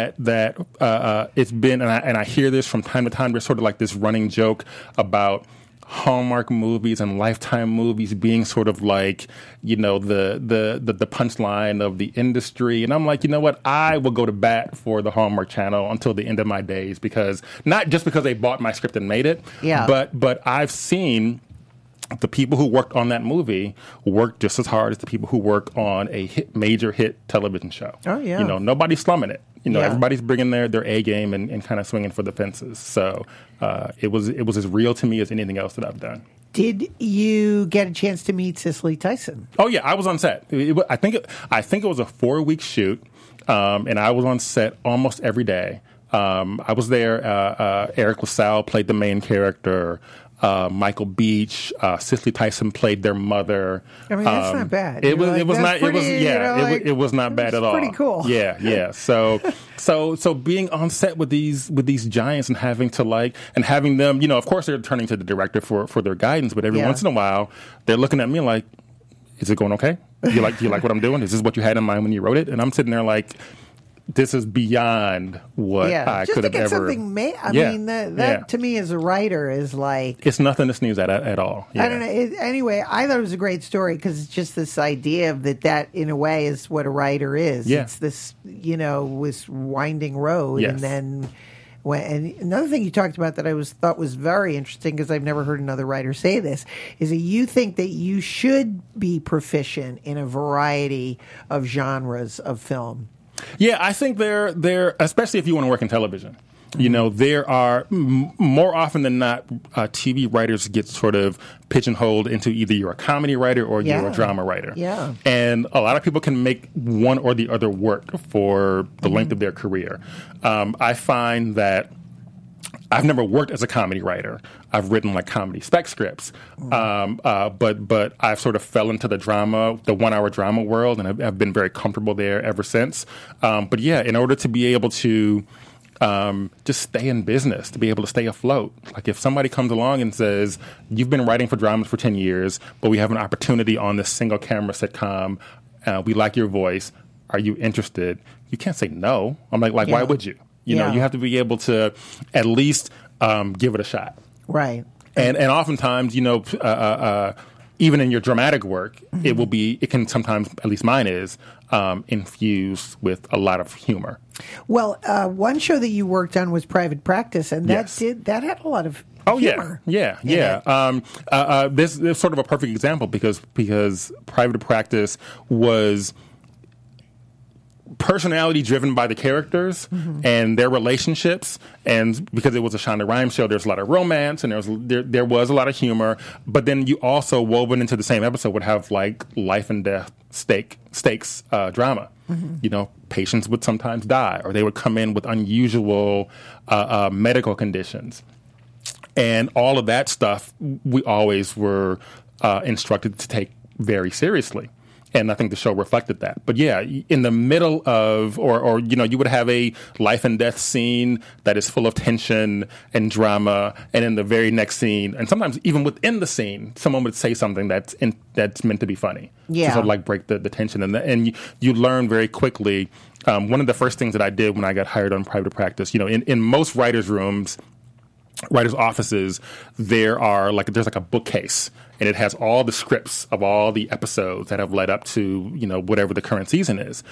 it's been, and I hear this from time to time. There's sort of like this running joke about Hallmark movies and Lifetime movies being sort of like, the punchline of the industry. And I'm like, you know what? I will go to bat for the Hallmark Channel until the end of my days, because not just because they bought my script and made it, but I've seen the people who worked on that movie work just as hard as the people who work on a major hit television show. Oh, yeah. Nobody's slumming it. Everybody's bringing their A game and kind of swinging for the fences. So it was as real to me as anything else that I've done. Did you get a chance to meet Cicely Tyson? Oh yeah, I was on set. I think it was a 4-week shoot, and I was on set almost every day. I was there. Eric LaSalle played the main character. Michael Beach, Cicely Tyson played their mother. I mean, that's not bad. It was not bad at all. Pretty cool. Yeah. So being on set with these giants and having them, of course they're turning to the director for their guidance, but every once in a while they're looking at me like, is it going okay? Do you like what I'm doing? Is this what you had in mind when you wrote it? And I'm sitting there like, this is beyond what I could have ever. Something that to me as a writer is like, it's nothing to sneeze at all. Yeah. I don't know. Anyway, I thought it was a great story because it's just this idea of that in a way is what a writer is. Yeah. It's this this winding road, yes. and then. And another thing you talked about that I thought was very interesting, because I've never heard another writer say this, is that you think that you should be proficient in a variety of genres of film. Yeah, I think they're especially if you want to work in television. There are more often than not, TV writers get sort of pigeonholed into either you're a comedy writer or you're a drama writer. Yeah. And a lot of people can make one or the other work for the length of their career. I find that I've never worked as a comedy writer. I've written like comedy spec scripts, but I've sort of fell into the 1-hour drama world, and I've been very comfortable there ever since. But yeah, in order to be able to just stay in business, to be able to stay afloat. Like if somebody comes along and says, you've been writing for dramas for 10 years, but we have an opportunity on this single camera sitcom. We like your voice. Are you interested? You can't say no. I'm like why would you? You have to be able to at least give it a shot. Right. And oftentimes, even in your dramatic work, it can sometimes, at least mine is, infused with a lot of humor. Well, one show that you worked on was Private Practice, and that had a lot of humor. Yeah. This is sort of a perfect example because Private Practice was personality driven by the characters and their relationships, and because it was a Shonda Rhimes show, there's a lot of romance and there was a lot of humor, but then you also woven into the same episode would have like life and death stakes drama. Patients would sometimes die, or they would come in with unusual medical conditions, and all of that stuff we always were instructed to take very seriously. And I think the show reflected that. But yeah, in the middle of, or you would have a life and death scene that is full of tension and drama, and in the very next scene, and sometimes even within the scene, someone would say something that's meant to be funny. Yeah. To sort of like break the tension. And you learn very quickly. One of the first things that I did when I got hired on Private Practice, in most writers' rooms, writers' offices, there's like a bookcase, and it has all the scripts of all the episodes that have led up to whatever the current season is.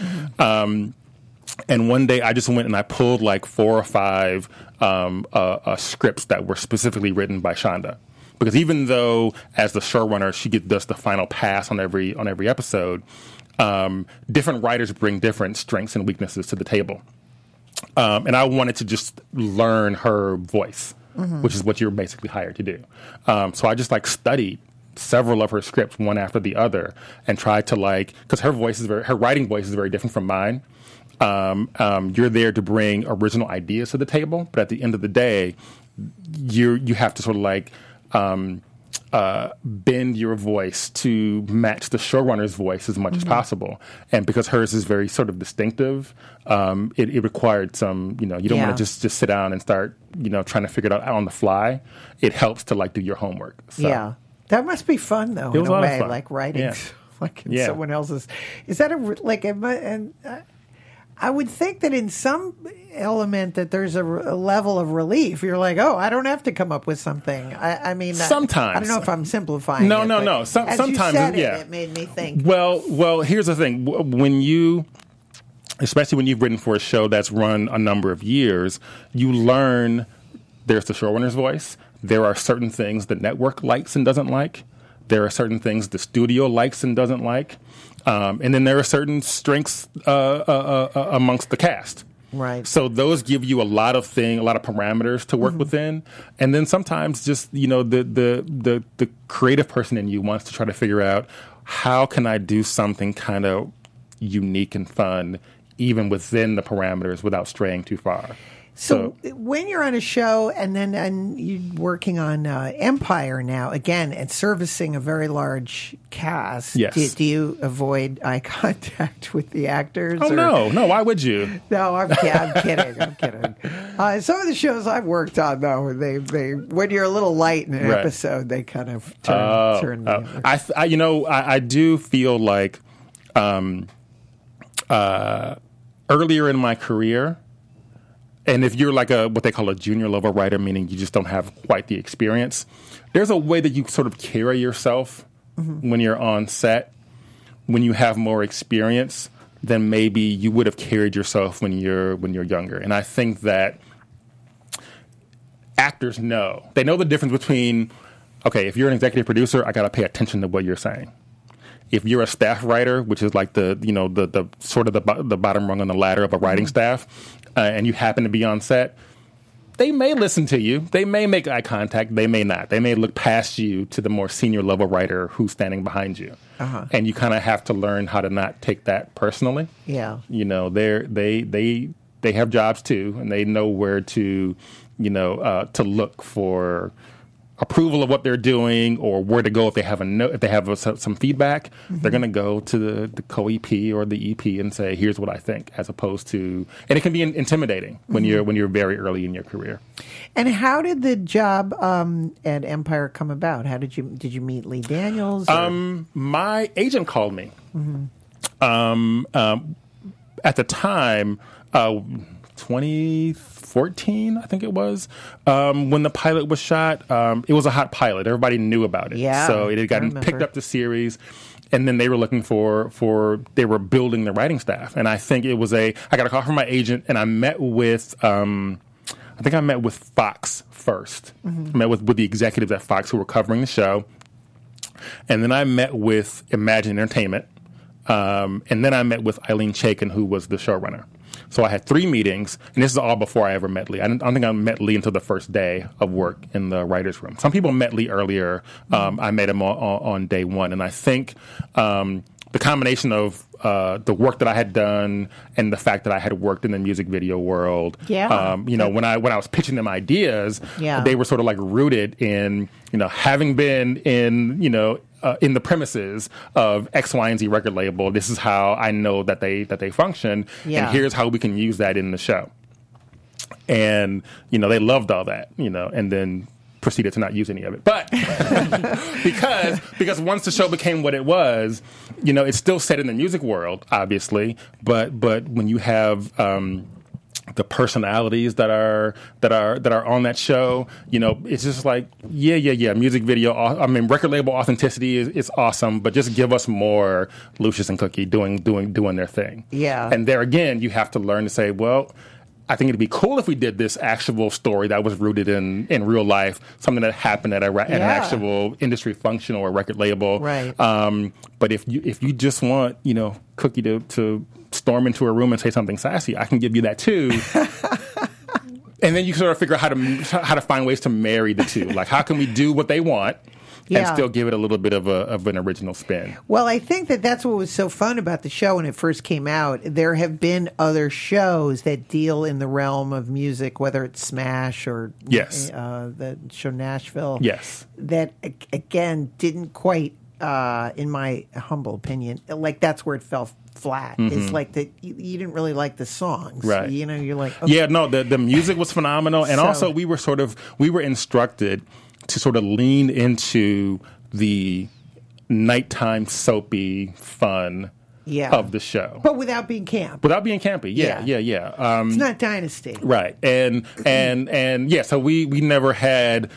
And one day I just went and I pulled like 4 or 5 scripts that were specifically written by Shonda, because even though as the showrunner she does the final pass on every episode, different writers bring different strengths and weaknesses to the table, and I wanted to just learn her voice. Which is what you're basically hired to do. So I just studied several of her scripts one after the other and tried to because her writing voice is very different from mine. You're there to bring original ideas to the table, but at the end of the day, you have to sort of bend your voice to match the showrunner's voice as much as possible. And because hers is very sort of distinctive, it required some, you don't want to just sit down and start, trying to figure it out on the fly. It helps to do your homework. So. Yeah. That must be fun though, in a way, like writing someone else's. Is that I would think that in some element that there's a level of relief. You're like, oh, I don't have to come up with something. I mean, sometimes. I don't know if I'm simplifying. No. Sometimes you said it made me think. Well, here's the thing. Especially when you've written for a show that's run a number of years, you learn there's the showrunner's voice. There are certain things the network likes and doesn't like. There are certain things the studio likes and doesn't like. And then there are certain strengths amongst the cast. Right. So those give you a lot of parameters to work within. And then sometimes just, the creative person in you wants to try to figure out, how can I do something kind of unique and fun even within the parameters without straying too far? So when you're on a show and you're working on Empire now, again, and servicing a very large cast, yes. do you avoid eye contact with the actors? Oh, no. Why would you? No, I'm kidding. I'm kidding. Some of the shows I've worked on, though, they when you're a little light in an episode, they kind of turn me over. I do feel like earlier in my career, and if you're like what they call a junior level writer, meaning you just don't have quite the experience, there's a way that you sort of carry yourself when you're on set, when you have more experience than maybe you would have carried yourself when you're younger. And I think that actors know. They know the difference between, okay, if you're an executive producer, I got to pay attention to what you're saying. If you're a staff writer, which is like the sort of the bottom rung on the ladder of a writing staff, and you happen to be on set, they may listen to you. They may make eye contact. They may not. They may look past you to the more senior level writer who's standing behind you. And you kind of have to learn how to not take that personally. Yeah. They have jobs too, and they know where to to look for approval of what they're doing, or where to go if they have some feedback. They're going to go to the co-EP or the EP and say, "Here's what I think," as opposed to, and it can be intimidating when you're very early in your career. And how did the job at Empire come about? How did you meet Lee Daniels? My agent called me. At the time, 2014, I think it was, when the pilot was shot. It was a hot pilot. Everybody knew about it. Yeah, so it had gotten picked up to series, and then they were looking they were building the writing staff. And I think I got a call from my agent, and I met with, I met with Fox first. I met with the executives at Fox who were covering the show. And then I met with Imagine Entertainment. And then I met with Eileen Chaikin, who was the showrunner. So I had 3 meetings, and this is all before I ever met Lee. I don't think I met Lee until the first day of work in the writer's room. Some people met Lee earlier. I met him on day one. And I think the combination of the work that I had done and the fact that I had worked in the music video world, when I was pitching them ideas, they were sort of like rooted in, having been in the premises of X, Y, and Z record label. This is how I know that they function, and here's how we can use that in the show. And they loved all that, and then proceeded to not use any of it. But because once the show became what it was, it's still set in the music world, obviously. But when you have the personalities that are on that show, it's just like, music video. Record label authenticity is awesome, but just give us more Lucius and Cookie doing their thing. Yeah. And there again, you have to learn to say, well, I think it'd be cool if we did this actual story that was rooted in real life, something that happened at an actual industry function or a record label. Right. But if you just want, Cookie to storm into a room and say something sassy, I can give you that too. And then you sort of figure out how to find ways to marry the two. Like, how can we do what they want and still give it a little bit of an original spin? Well, I think that's what was so fun about the show when it first came out. There have been other shows that deal in the realm of music, whether it's Smash or the show Nashville. Yes. That, again, didn't quite, in my humble opinion, like that's where it fell flat. It's like that you didn't really like the songs, right? You're like, okay. Yeah, no, the music was phenomenal, and also we were instructed to sort of lean into the nighttime soapy fun of the show, but without being camp. Without being campy, yeah. It's not Dynasty, right? And so we never had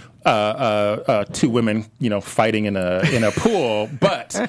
2 women, fighting in a pool, but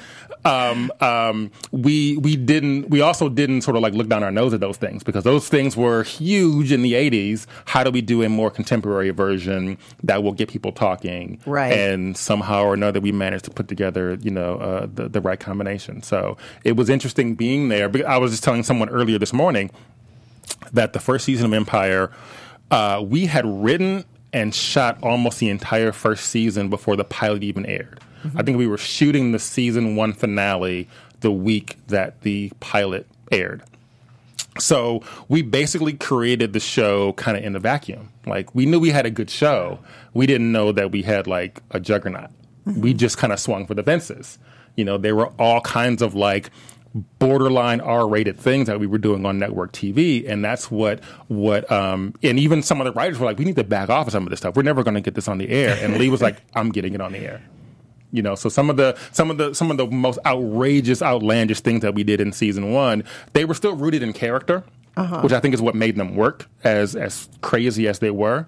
we also didn't sort of like look down our nose at those things, because those things were huge in the 80s. How do we do a more contemporary version that will get people talking? Right. And somehow or another we managed to put together, the right combination. So it was interesting being there. I was just telling someone earlier this morning that the first season of Empire, we had written and shot almost the entire first season before the pilot even aired. I think we were shooting the season 1 finale the week that the pilot aired. So we basically created the show kind of in a vacuum. Like, we knew we had a good show. We didn't know that we had, like, a juggernaut. Mm-hmm. We just kind of swung for the fences. You know, there were all kinds of, like, borderline R-rated things that we were doing on network TV, and that's what and even some of the writers were like, we need to back off of some of this stuff. We're never going to get this on the air. And Lee was like, I'm getting it on the air. You know, so some of the most outrageous, outlandish things that we did in season 1, they were still rooted in character, which I think is what made them work as crazy as they were.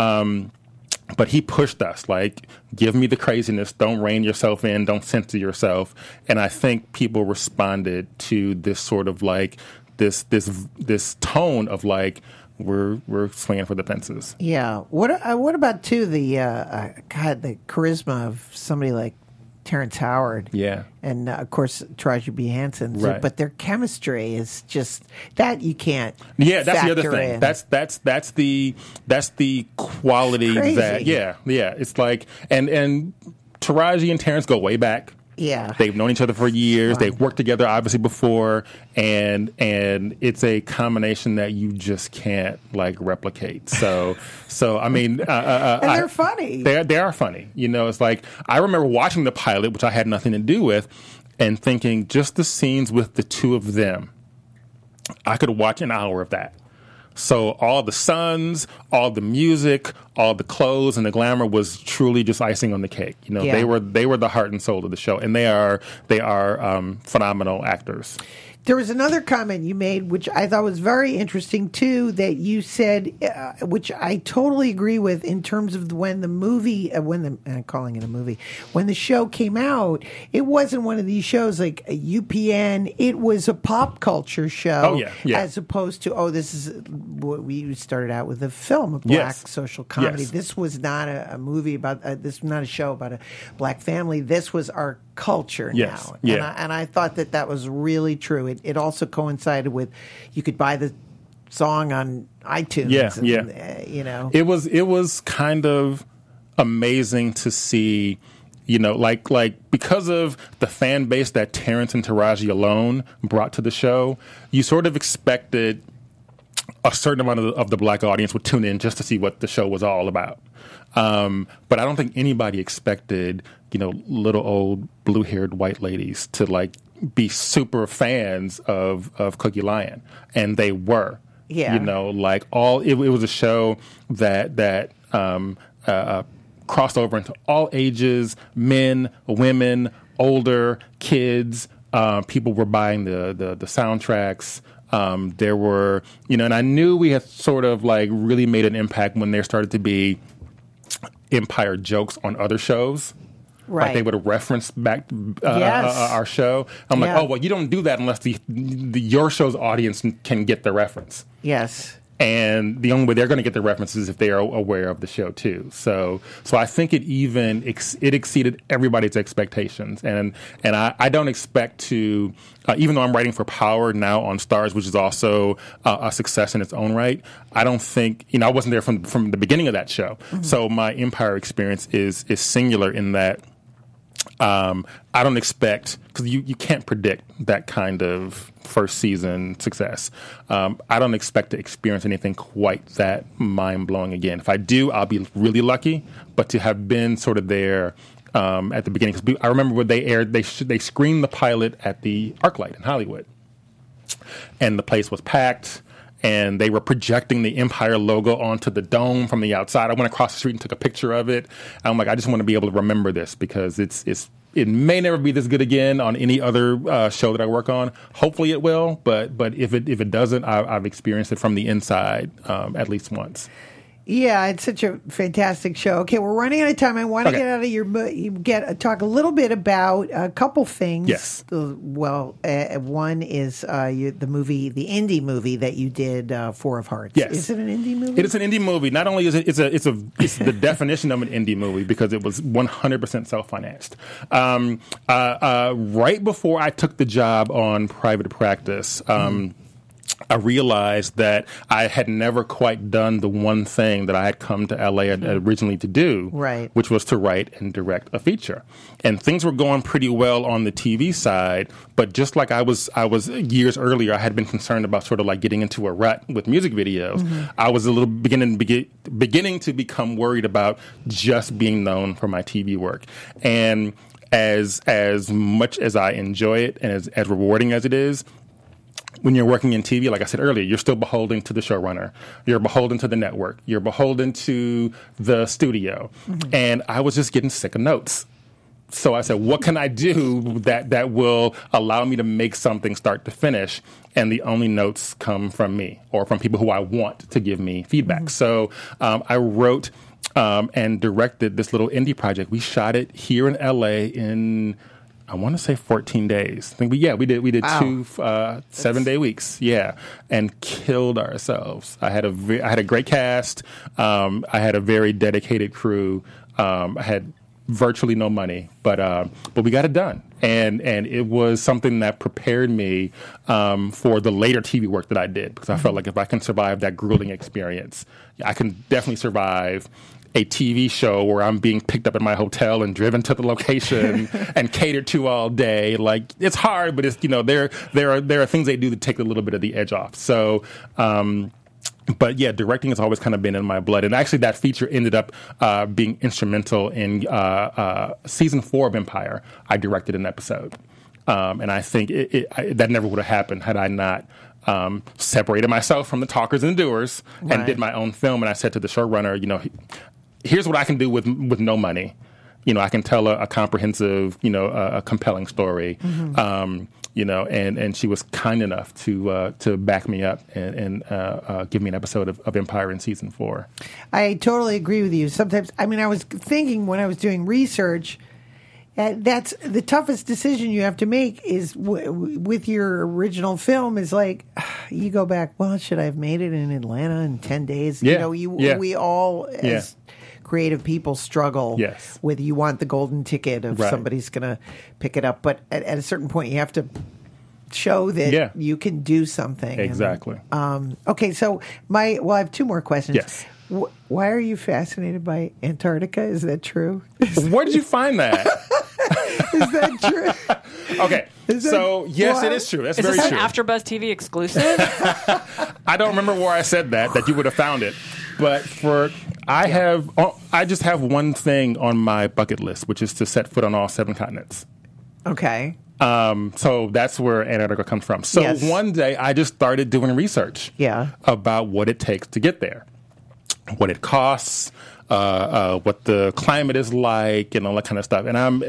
But he pushed us, like, give me the craziness, don't rein yourself in, don't censor yourself. And I think people responded to this sort of, like, this tone of, like, we're swinging for the fences. Yeah. What about, too, the charisma of somebody like Terrence Howard. Yeah. And, of course, Taraji B. Henson. Right. But their chemistry is just, that you can't Yeah, that's the other thing. in. That's the quality Crazy. that, yeah. It's like, and Taraji and Terrence go way back. Yeah. They've known each other for years. They've worked together, obviously, before. And it's a combination that you just can't, like, replicate. So I mean... and they're funny. They are funny. You know, it's like, I remember watching the pilot, which I had nothing to do with, and thinking just the scenes with the two of them, I could watch an hour of that. So all the sons, all the music, all the clothes, and the glamour was truly just icing on the cake. You know, Yeah. they were the heart and soul of the show, and they are phenomenal actors. There was another comment you made, which I thought was very interesting, too, that you said, which I totally agree with in terms of when the movie, I'm calling it a movie, when the show came out, it wasn't one of these shows like UPN. It was a pop culture show. Oh, yeah. As opposed to, this is what we started out with, a film, a black social comedy. Yes. This was not a movie about, this was not a show about a black family. This was our culture Yes. now. Yeah. And I thought that was really true. It also coincided with, you could buy the song on iTunes. You know, it was kind of amazing to see, you know, like because of the fan base that Terrence and Taraji alone brought to the show, you sort of expected a certain amount of the black audience would tune in just to see what the show was all about. But I don't think anybody expected, you know, little old blue-haired white ladies to, like, be super fans of Cookie Lyon, and they were. Yeah. You know, like, it was a show that crossed over into all ages, men, women, older, kids. People were buying the soundtracks. There were, you know, and I knew we had sort of, like, really made an impact when there started to be Empire jokes on other shows. Right. Like, they would reference back our show. I'm like, Yeah. oh, well, you don't do that unless your show's audience can get the reference. Yes. And the only way they're going to get the references is if they are aware of the show too. So I think it exceeded everybody's expectations. And I don't expect to, even though I'm writing for Power now on Starz, which is also a success in its own right, I don't think, you know, I wasn't there from the beginning of that show. Mm-hmm. So my Empire experience is singular in that I don't expect, because you can't predict that kind of first season success. I don't expect to experience anything quite that mind-blowing again. If I do, I'll be really lucky, but to have been sort of there at the beginning, because I remember when they aired, they screened the pilot at the ArcLight in Hollywood, and the place was packed. And they were projecting the Empire logo onto the dome from the outside. I went across the street and took a picture of it. I'm like, I just want to be able to remember this, because it may never be this good again on any other show that I work on. Hopefully it will, but if it doesn't, I've experienced it from the inside at least once. Yeah, it's such a fantastic show. Okay, we're running out of time. I want to get out of your talk a little bit about a couple things. Yes. One is the indie movie that you did, Four of Hearts. Yes. Is it an indie movie? It is an indie movie. Not only is it's the definition of an indie movie, because it was 100% self-financed. Right before I took the job on Private Practice, I realized that I had never quite done the one thing that I had come to LA originally to do, right, which was to write and direct a feature. And things were going pretty well on the TV side, but just like I was years earlier, I had been concerned about sort of like getting into a rut with music videos. I was a little beginning to become worried about just being known for my TV work. And as much as I enjoy it and as rewarding as it is, when you're working in TV, like I said earlier, you're still beholden to the showrunner. You're beholden to the network. You're beholden to the studio. And I was just getting sick of notes. So I said, what can I do that will allow me to make something start to finish? And the only notes come from me or from people who I want to give me feedback. So I wrote and directed this little indie project. We shot it here in LA in, I want to say 14 days. I think we did wow. 2 7-day weeks. Yeah. And killed ourselves. I had a great cast. I had a very dedicated crew. I had virtually no money, but we got it done. And it was something that prepared me for the later TV work that I did, because I felt like if I can survive that grueling experience, I can definitely survive a TV show where I'm being picked up at my hotel and driven to the location and catered to all day. Like, it's hard, but it's, there are things they do to take a little bit of the edge off. So, but yeah, directing has always kind of been in my blood. And actually that feature ended up being instrumental in season 4 of Empire. I directed an episode. And I think that never would have happened had I not separated myself from the talkers and doers and did my own film. And I said to the showrunner, here's what I can do with no money. I can tell a comprehensive, a compelling story. And she was kind enough to back me up and give me an episode of Empire in season 4. I totally agree with you. Sometimes, I was thinking when I was doing research, that's the toughest decision you have to make is with your original film is like, you go back, well, should I have made it in Atlanta in 10 days? Yeah. We all, as creative people, struggle with you want the golden ticket of somebody's going to pick it up. But at a certain point, you have to show that you can do something. Exactly. Okay, so I have 2 more questions. Yes. Why are you fascinated by Antarctica? Is that true? Where did you find that? Is that true? Okay. Yes, it is true. That's very true. Is this an AfterBuzz TV exclusive? I don't remember where I said that you would have found it. But I just have one thing on my bucket list, which is to set foot on all 7 continents. Okay. So that's where Antarctica comes from. So one day I just started doing research about what it takes to get there, what it costs, what the climate is like, and all that kind of stuff. And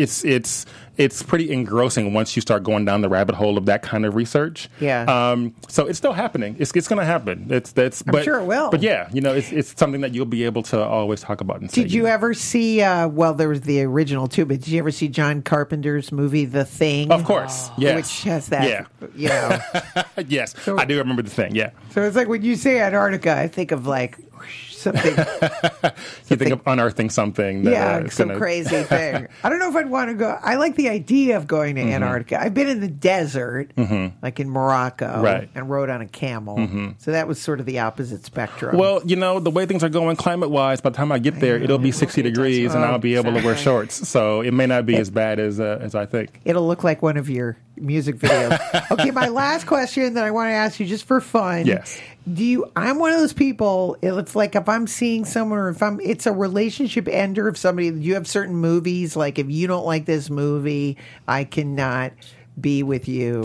it's pretty engrossing once you start going down the rabbit hole of that kind of research. Yeah. So it's still happening. It's going to happen. I'm sure it will. But yeah, it's something that you'll be able to always talk about. And did you ever see? There was the original too, but did you ever see John Carpenter's movie The Thing? Of course. Yes. Which has that. Yeah. Yes. So, I do remember The Thing. Yeah. So it's like when you say Antarctica, I think of like something. You think of unearthing something. Some crazy thing. I don't know if I'd want to go. I like the idea of going to Antarctica. I've been in the desert, like in Morocco, and rode on a camel. So that was sort of the opposite spectrum. Well, the way things are going climate-wise, by the time I get there, it'll be 60 degrees, and I'll be able to wear shorts. So it may not be as bad as I think. It'll look like one of your music videos. Okay, my last question that I want to ask you, just for fun. Yes. I'm one of those people, it's like if I'm seeing someone or it's a relationship ender of somebody, you have certain movies, like if you don't like this movie, I cannot be with you.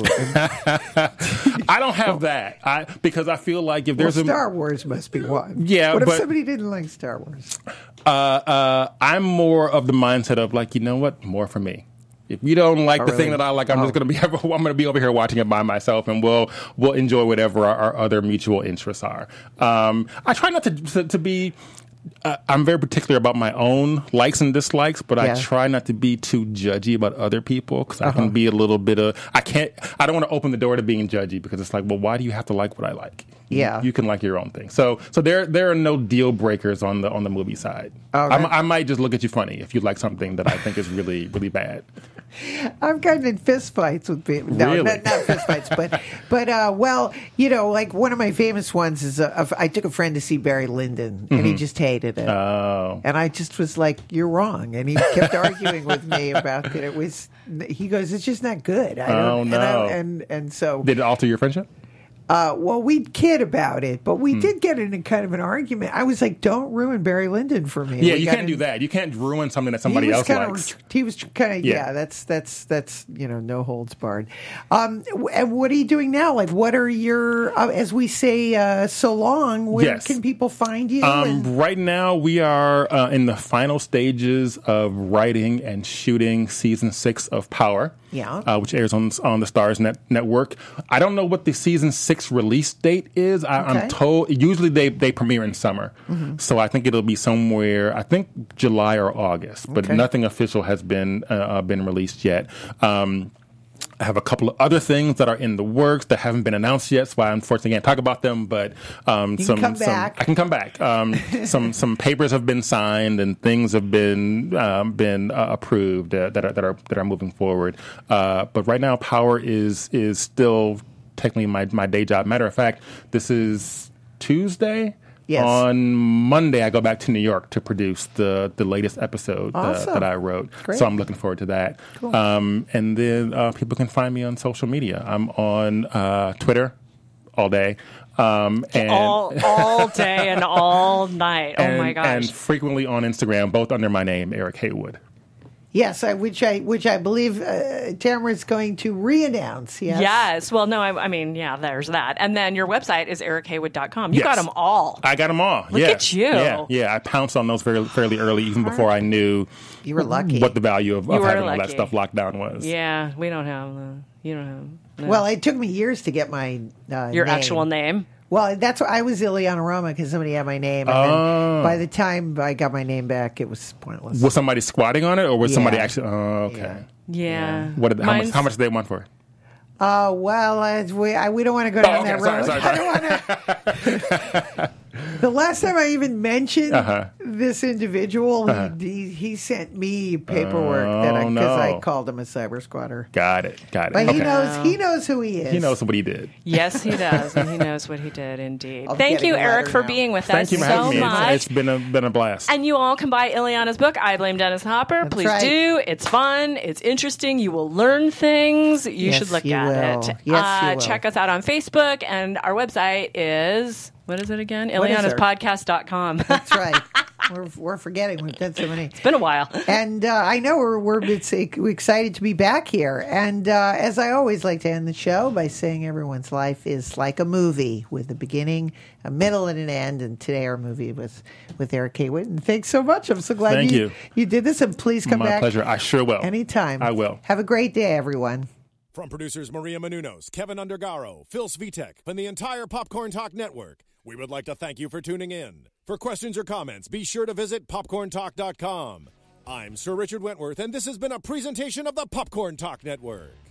I don't have that. Because I feel like if there's Star Wars must be one. Yeah. What if somebody didn't like Star Wars? I'm more of the mindset of like, more for me. If you don't like the thing that I like, I'm just going to be over here watching it by myself, and we'll enjoy whatever our other mutual interests are. I try not to be. I'm very particular about my own likes and dislikes, but I try not to be too judgy about other people, because I can be a little bit of. I don't want to open the door to being judgy, because it's like, well, why do you have to like what I like? Yeah, you can like your own thing. So there are no deal breakers on the movie side. I might just look at you funny if you like something that I think is really, really bad. I've gotten in fist fights with people. No, really? not fist fights, but well, like one of my famous ones is I took a friend to see Barry Lyndon, and he just hated it. Oh. And I just was like, "You're wrong," and he kept arguing with me about it. It was, he goes, "It's just not good." Oh no! And so did it alter your friendship? Well, we'd kid about it, but we did get in a kind of an argument. I was like, "Don't ruin Barry Lyndon for me." Yeah, you can't do that. You can't ruin something that somebody else likes. He was kind of that's no holds barred. And what are you doing now? Like, what are your as we say so long? Where can people find you? Right now, we are in the final stages of writing and shooting season 6 of Power. Yeah, which airs on the Starz network. I don't know what the season 6 release date is. I'm told usually they premiere in summer, so I think it'll be somewhere. I think July or August, but nothing official has been released yet. I have a couple of other things that are in the works that haven't been announced yet, so I unfortunately can't talk about them. But I can come back. Some papers have been signed and things have been approved that are moving forward. But right now, Power is still technically my day job. Matter of fact, this is Tuesday. Yes. On Monday, I go back to New York to produce the latest episode that I wrote. Great. So I'm looking forward to that. Cool. And then people can find me on social media. I'm on Twitter all day. And all day and all night. Oh my gosh! And frequently on Instagram, both under my name, Eric Haywood. Yes, which I believe Tamara's going to re-announce. Yes. Well, no, I mean, there's that. And then your website is erichaywood.com. You got them all. I got them all. Look at you. Yeah. I pounced on those fairly early, even before I knew you were lucky what the value of having all that stuff locked down was. Yeah, we don't have them. You don't have them. No. Well, it took me years to get my your name. actual name. Well, that's what I was Ileana Roma because somebody had my name. And then by the time I got my name back, it was pointless. Was somebody squatting on it, or was somebody actually? Oh, okay. Yeah. How much did they want for it? We don't want to go down that road. Sorry. The last time I even mentioned this individual, he sent me paperwork because I called him a cyber squatter. Got it. But he knows who he is. He knows what he did. Yes, he does, and he knoes what he did indeed. Thank you, Eric, for being with us. Thank you for having me. It's been a blast. And you all can buy Ileana's book, I Blame Dennis Hopper. That's Please do. It's fun. It's interesting. You will learn things. You should look at it. Yes, you will. Check us out on Facebook, and our website is... What is it again? Ileana'sPodcast.com. That's right. We're forgetting. We've done so many. It's been a while. And I know we're excited to be back here. And as I always like to end the show by saying everyone's life is like a movie with a beginning, a middle, and an end. And today our movie was with Eric Haywood. And thanks so much. I'm so glad you did this. And please come back. My pleasure. I sure will. Anytime. I will. Have a great day, everyone. From producers Maria Menounos, Kevin Undergaro, Phil Svitek, and the entire Popcorn Talk Network, we would like to thank you for tuning in. For questions or comments, be sure to visit popcorntalk.com. I'm Sir Richard Wentworth, and this has been a presentation of the Popcorn Talk Network.